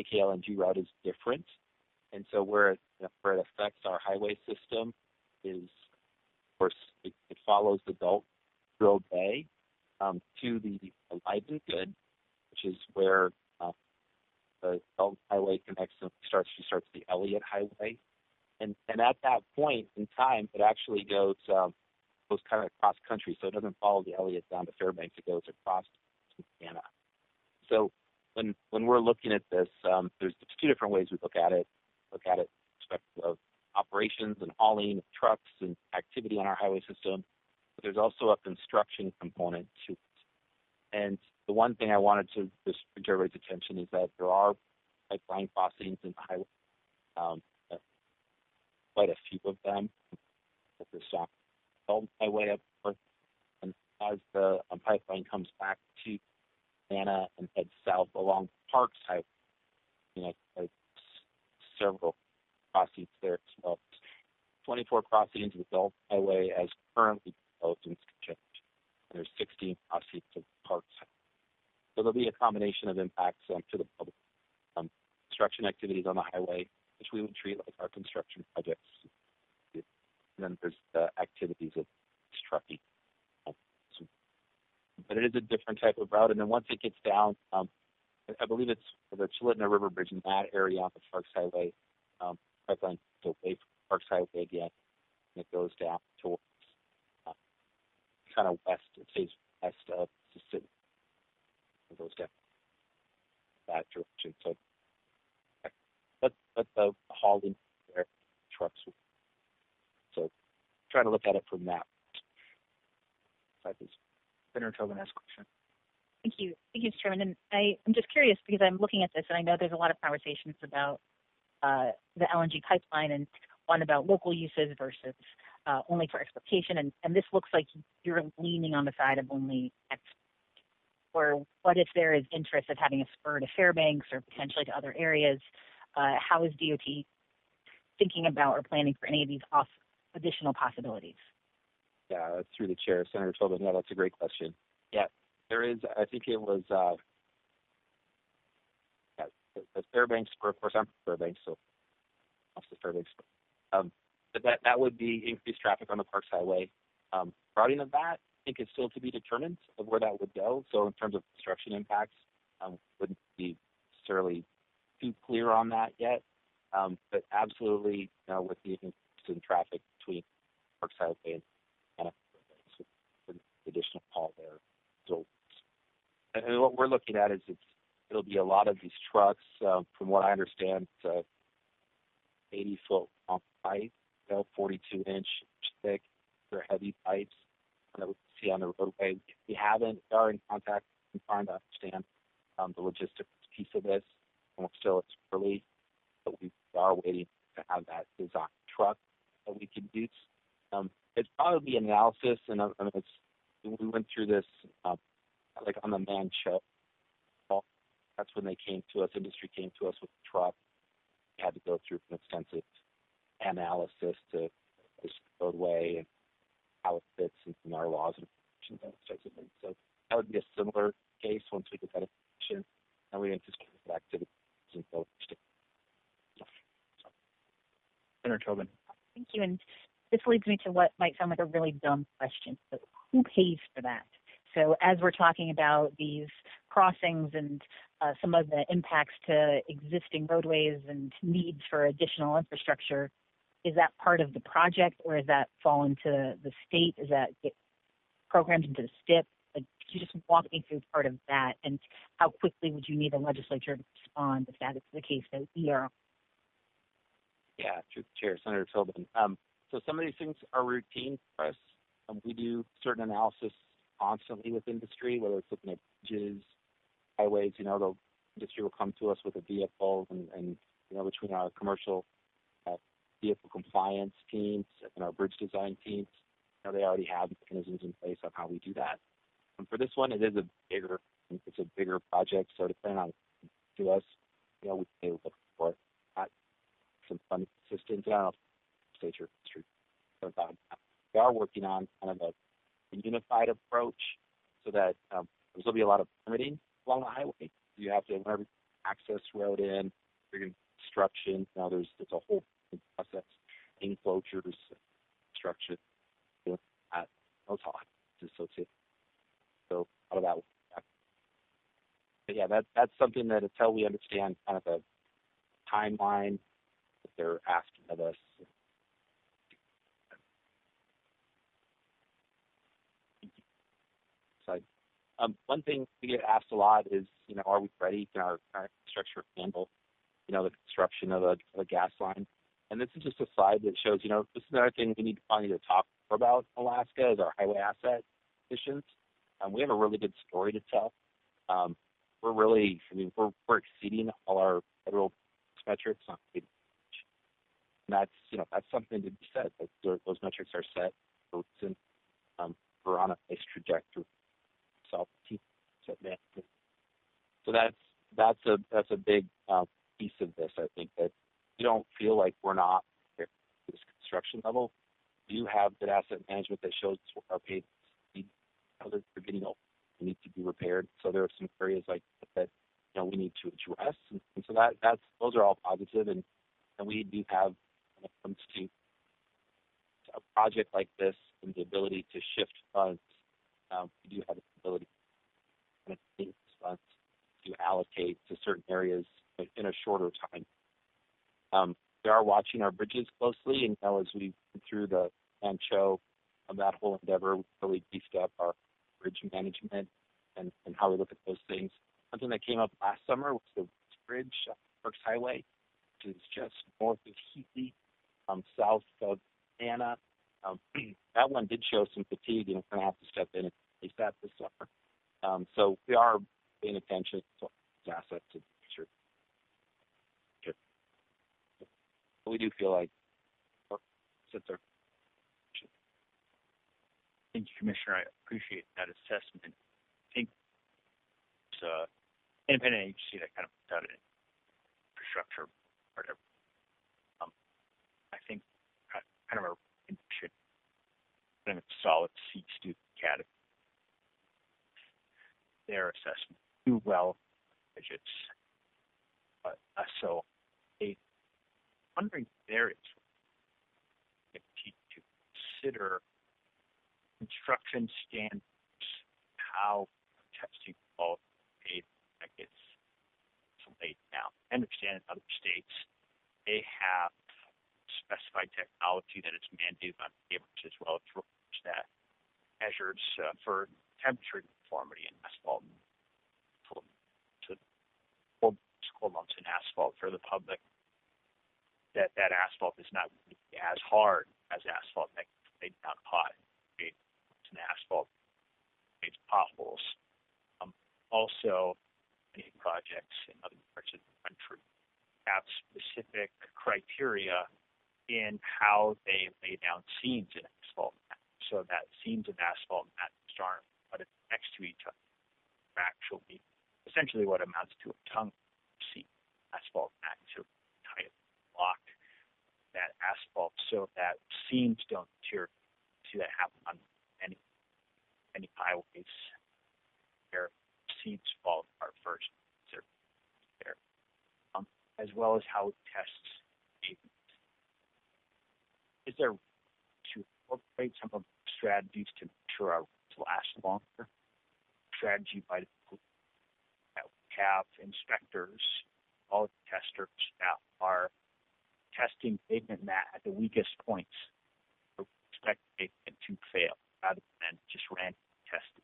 K L N G route is different. And so where it, where it affects our highway system is, of course, it, it follows the Gulf Drill Bay um, to the Livengood, which is where uh, the Gulf Highway connects and starts. She starts the Elliott Highway, and and at that point in time, it actually goes um, goes kind of across country, so it doesn't follow the Elliott down to Fairbanks. It goes across to Indiana. So when when we're looking at this, um, there's, there's two different ways we look at it. Look at it from the perspective of operations and hauling of trucks and activity on our highway system. But there's also a construction component to it. And the one thing I wanted to just bring to everybody's attention is that there are pipeline crossings in the highway, um, quite a few of them. There's the highway up north, and as the um, pipeline comes back to Atlanta and heads south along Parks Highway, you know, like several crossings there as well. twenty-four crossings of the Gulf Highway as currently proposed in change. There's sixteen crossings of Parks Highway. So there'll be a combination of impacts um, to the public. Um, construction activities on the highway, which we would treat like our construction projects. And then there's the activities of trucking. Um, so, but it is a different type of route. And then once it gets down, um, I believe it's the Chulitna River Bridge in that area on the Parks Highway. Um, pipeline goes away from Parks Highway again, and it goes down towards uh, kind of west. It stays west of Mississippi. It goes down that direction. So, but but the hauling there, trucks. So, try to look at it from that. Senator Tobin has a question. Thank you. Thank you, Mister Chairman. And I, I'm just curious because I'm looking at this and I know there's a lot of conversations about uh, the L N G pipeline and one about local uses versus uh, only for exportation. And, and this looks like you're leaning on the side of only export. Or what if there is interest of having a spur to Fairbanks or potentially to other areas? Uh, how is D O T thinking about or planning for any of these off additional possibilities? Yeah, that's through the chair, Senator Tobin. Yeah, that's a great question. Yeah, there is. I think it was uh, yeah, the, the Fairbanks spur. Of course, I'm from Fairbanks, so off the Fairbanks spur. Um, but that that would be increased traffic on the Parks Highway. Um, routing of that, I think, is still to be determined of where that would go. So in terms of construction impacts, um, wouldn't be necessarily too clear on that yet. Um, but absolutely, you know, with the increase in traffic between Parks Highway and Anna, with additional haul there. So, and what we're looking at is it's it'll be a lot of these trucks. Um, from what I understand, uh, eighty foot long pipe, you know, forty-two inch thick. They're heavy pipes that we see on the roadway. We haven't are in contact and trying to understand um, the logistics piece of this. And still, it's early, but we are waiting to have that design truck that we can use. Um, it's probably an analysis, and uh, I mean, it's, we went through this um, like on the man show. That's when they came to us. Industry came to us with the truck. We had to go through an extensive analysis to this roadway and how it fits in our laws and those types of things. So that would be a similar case once we get that information, and we anticipate that activity in both states. Senator Tobin. Thank you. And this leads me to what might sound like a really dumb question, but who pays for that? So as we're talking about these crossings and uh, some of the impacts to existing roadways and needs for additional infrastructure, is that part of the project, or is that fall into the state? Is that get programmed into the S T I P? Like, could you just walk me through part of that, and how quickly would you need the legislature to respond if that is the case that we are? Yeah, through the chair, Senator Tobin. Um, so some of these things are routine for us. Um, we do certain analysis constantly with industry, whether it's looking at bridges, highways. You know, the industry will come to us with a vehicle, and, and you know, between our commercial uh, vehicle compliance teams and our bridge design teams, you know, they already have mechanisms in place on how we do that. And for this one, it is a bigger, it's a bigger project. So depending on to us, you know, we may look for uh, some funding assistance. I don't know if state or district, we are working on kind of a, a unified approach so that um, there's going to be a lot of permitting along the highway. You have to, whenever you access road in, construction. Now there's there's a whole process, enclosures, construction, you know, at those is associated. So out of that. But yeah, that that's something that until we understand kind of the timeline that they're asking of us. So, um, one thing we get asked a lot is, you know, are we ready? Can our current structure handle, you know, the construction of a, of a gas line? And this is just a slide that shows, you know, this is another thing we need to probably need to talk more about in Alaska is our highway asset missions. Um, we have a really good story to tell. Um, we're really, I mean, we're, we're exceeding all our federal metrics on and that's, you know, that's something to be said. That those metrics are set for a reason. Um, we're on a nice trajectory. So, so that's that's a that's a big um, piece of this. I think that we don't feel like we're not at this construction level. We do have good asset management that shows our paid speed. They're getting old. They need to be repaired. So there are some areas like that, you know, we need to address. And, and so that that's those are all positive. And and we do have, when it comes to a project like this and the ability to shift funds, um, we do have the ability to take funds to allocate to certain areas in a shorter time. Um, we are watching our bridges closely, and you know, as we went through the show of that whole endeavor, we really beefed up our bridge management and, and how we look at those things. Something that came up last summer was the bridge, uh, Brooks Highway, which is just north of Heatley, um, south of Anna. Um, that one did show some fatigue, and we're going to have to step in and face that this summer. Um, so we are paying attention to those assets to sure. sure. But we do feel like sits there. Thank you, Commissioner. I appreciate that assessment. I think it's an independent agency that kind of puts out an infrastructure or whatever. Um, I think kind of a should put in a solid C student category. Their assessment do well budgets. But uh, so a wondering if there is to consider construction standards, how testing qualified that gets laid down. I understand in other states they have specified technology that is mandated on neighbors as well as roads that measures uh, for temperature conformity in asphalt. So cold, cold lumps in asphalt for the public. That that asphalt is not as hard as asphalt that gets laid down hot. An asphalt creates potholes. Um, also, many projects in other parts of the country have specific criteria in how they lay down seams in asphalt mat, so that seams of asphalt mat aren't but next to each other. Actually, essentially what amounts to a tongue seam asphalt mat to tie it block that asphalt so that seams don't deteriorate. See that happen on any any highways where seams fall apart first. There, um, as well as how it tests pavement. Is there to incorporate some of the strategies to make sure our roads last longer? Strategy by the that we have inspectors, all the testers that are testing pavement mat at the weakest points. Expect pavement to fail rather than just random testing.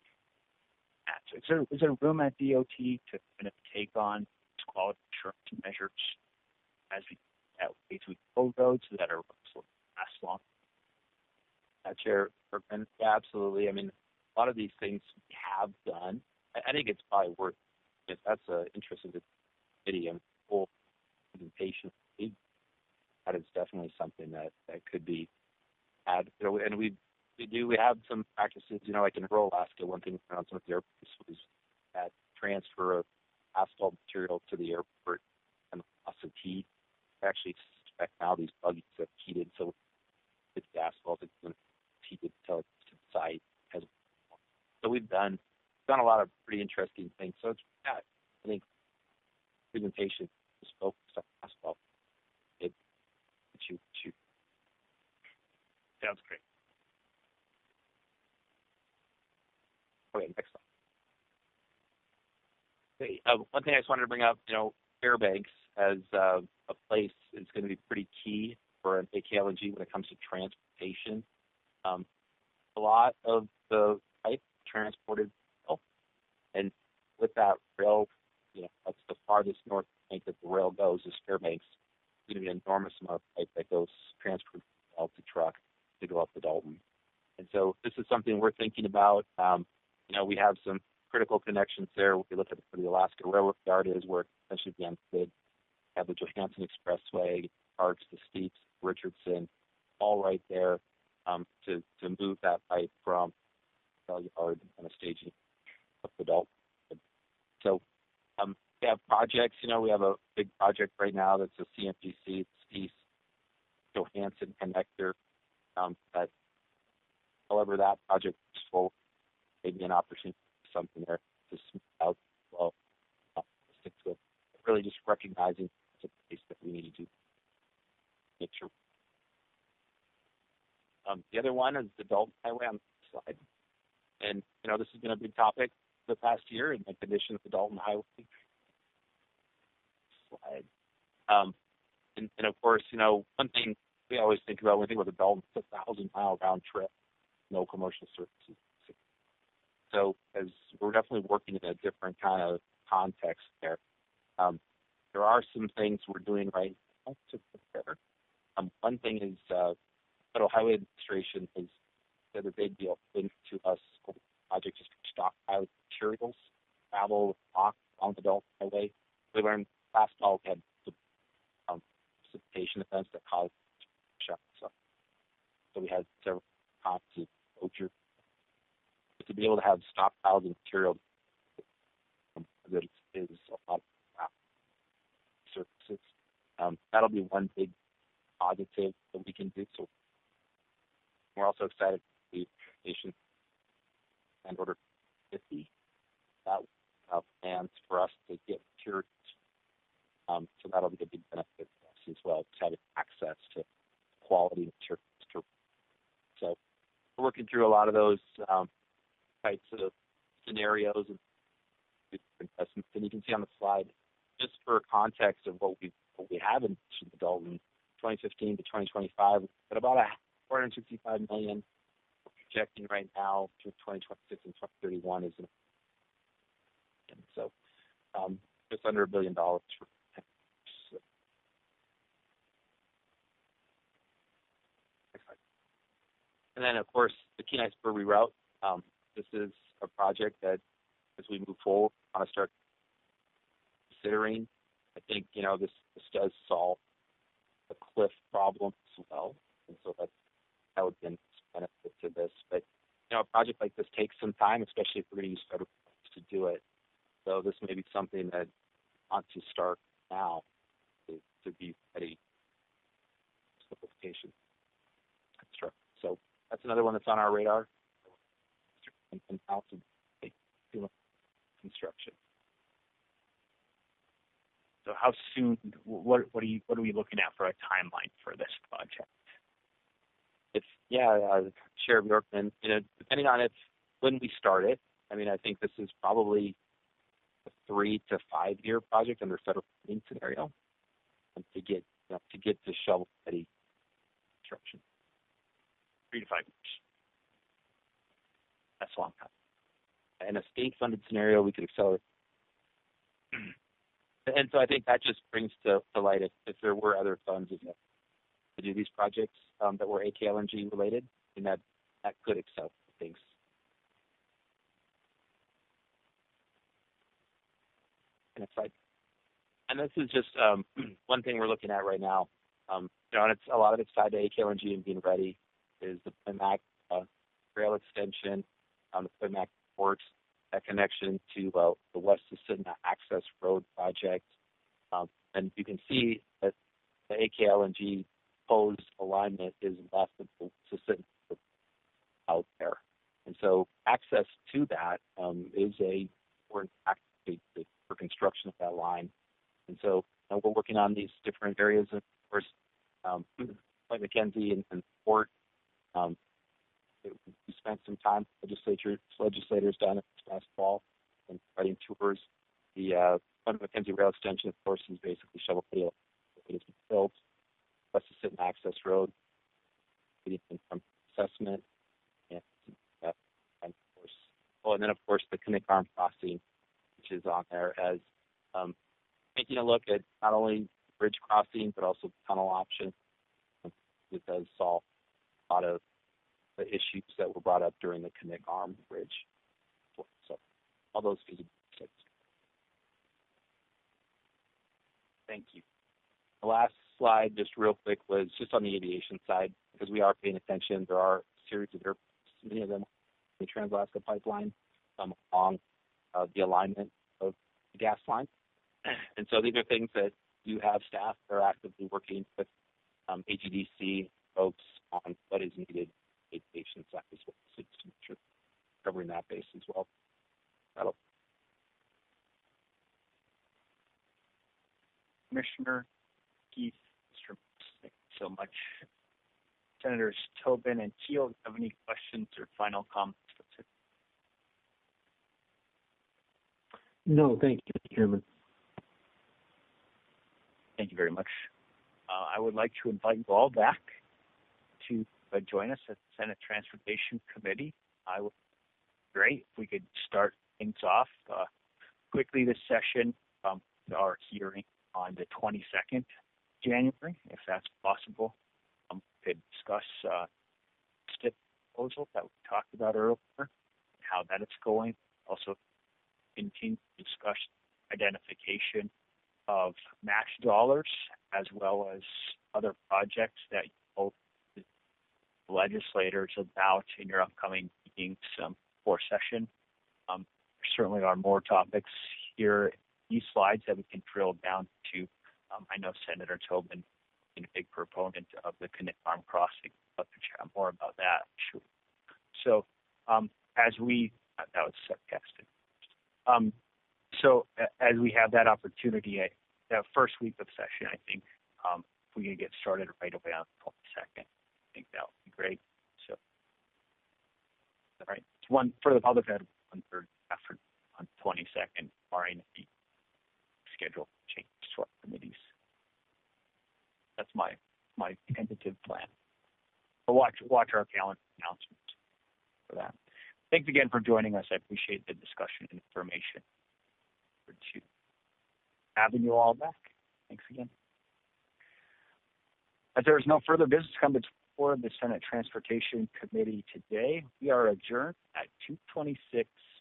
So is there, is there room at D O T to kind of take on quality assurance measures as we at ways we build roads that are last long? Uh, Chair, and yeah, absolutely. I mean, a lot of these things we have done. I, I think it's probably worth, if that's an interest of the committee and full presentation, that is definitely something that, that could be had. You know, and we we do we have some practices. You know, like in rural Alaska, one thing we found some of the airports was that transfer of asphalt material to the airport and the loss of heat. Actually, expect now these buggies have heated, so it's the asphalt it's been heated until it's to the site. Has so we've done done a lot of pretty interesting things. So it's yeah, I think presentation is focused on asphalt. Sounds great. Okay, next slide. Okay, uh, one thing I just wanted to bring up, you know, Fairbanks as uh, a place is going to be pretty key for an A K L N G when it comes to transportation. Um, a lot of the pipe transported rail, and with that rail, you know, that's the farthest north point that the rail goes is Fairbanks. It's going to be an enormous amount of pipe that goes transferred rail to truck to go up to Dalton. And so this is something we're thinking about. Um, you know, we have some critical connections there. We look at where the Alaska Railroad Yard is, where it's essentially the unfit. Have the Johansson Expressway, Parks, the Steeps, Richardson, all right there um, to to move that pipe from the yard and a staging up the Dalton. So um, we have projects. You know, we have a big project right now that's a C M G C, it's East Johansson Connector. Um, that, however, that project is full. Maybe an opportunity for something there to smooth out well, uh, stick to it. Really just recognizing it's a place that we need to make sure. Um, the other one is the Dalton Highway on the slide. And, you know, this has been a big topic the past year in the condition of the Dalton Highway. Slide. Um, and, and, of course, you know, one thing we always think about when we think about the Dalton, it's a thousand mile round trip, no commercial services. So as we're definitely working in a different kind of context there. Um, there are some things we're doing right now to prepare. Um, one thing is uh, Federal Highway Administration has said that they'd be open to us projects just stockpile materials, travel, walk along the Dalton Highway. We learned last fall we had um, precipitation events that caused shocks. So, so we had several times of closure. To be able to have stockpiles of material um, that is a lot of surfaces. Um, that'll be one big positive that we can do. So we're also excited for the station and order fifty. That will have plans for us to get materials. Um, so that'll be a big benefit for us as well, just having access to quality materials. So we're working through a lot of those um, types of scenarios and investments. And you can see on the slide, just for context of what we what we have in the Dalton, twenty fifteen to twenty twenty-five, but about a four hundred sixty-five million we're projecting right now through twenty twenty-six and twenty thirty-one is an, and so um, just under a billion dollars for so. And then of course the Kenai Spur reroute. Um, This is a project that, as we move forward, I want to start considering. I think, you know, this, this does solve the cliff problem as well. And so that's, that would be a benefit to this. But, you know, a project like this takes some time, especially if we're going to use federal funds to do it. So this may be something that I want to start now to, to be ready for simplification. So that's another one that's on our radar. And, and how to make construction. So how soon? What what are you what are we looking at for a timeline for this project? It's yeah, uh, Sheriff Bjorkman. You know, depending on if when we start it. I mean, I think this is probably a three to five year project under federal funding scenario, and to get you know, to get to shovel ready construction. Three to five years. That's a long time. In a state-funded scenario, we could accelerate. And so I think that just brings to, to light if, if there were other funds to do these projects um, that were A K L N G related, and that, that could accelerate things. Next slide. And this is just um, one thing we're looking at right now. Um, you know, and it's a lot of it's tied to A K L N G and being ready. Is the P M A C uh, rail extension. On the P M A C ports, that connection to uh, the West Susitna Access Road project. Um, and you can see that the A K L N G proposed alignment is left of the Susitna out there. And so access to that um, is a important factor for construction of that line. And so you know, we're working on these different areas. And of course, um, Point McKenzie and, and Port Um, it, we spent some time, legislature, legislators down this past fall, and writing tours. The uh, Fund McKenzie Rail Extension, of course, is basically shovel pit. It has been built. West of Sit and Access Road, from assessment, and, uh, and of course, oh, and then of course the Knik Arm crossing, which is on there as um, taking a look at not only bridge crossing but also tunnel option. It does solve a lot of the issues that were brought up during the Knik Arm Bridge. So all those feasibility studies. Thank you. The last slide, just real quick, was just on the aviation side, because we are paying attention. There are a series of airports, many of them the Trans-Alaska Pipeline, um, along uh, the alignment of the gas line. And so these are things that you have staff that are actively working with um, A G D C folks on what is needed on the aviation side as well. So just make sure covering that base as well. That'll Commissioner Keith, Mister Thank you so much. Senators Tobin and Keel, do you have any questions or final comments? No, thank you, Mister Chairman. Thank you very much. Uh, I would like to invite you all back to uh, join us at the Senate Transportation Committee. I would be great if we could start things off uh, quickly this session. Um, our hearing on the twenty-second of January, if that's possible. Um, we could discuss uh, STIP proposal that we talked about earlier, how that is going. Also, continue to discuss identification of match dollars as well as other projects that you hope the legislators about in your upcoming meetings um, for session. Um, there certainly are more topics here in these slides that we can drill down to. Um, I know Senator Tobin is a big proponent of the Knik Arm crossing. I'd love to chat more about that. Sure. So um, as we, uh, that was sarcastic. Um, so uh, as we have that opportunity, I, that first week of session, I think um, if we can get started right away on the twenty-second, I think that would be great. So, all right, it's one for the public at one third after on twenty-second, barring the schedule changes to our committees. That's my my tentative plan. But watch watch our calendar announcements for that. Thanks again for joining us. I appreciate the discussion and information. To having you all back. Thanks again. As there is no further business come before the Senate Transportation Committee today, we are adjourned at two twenty-six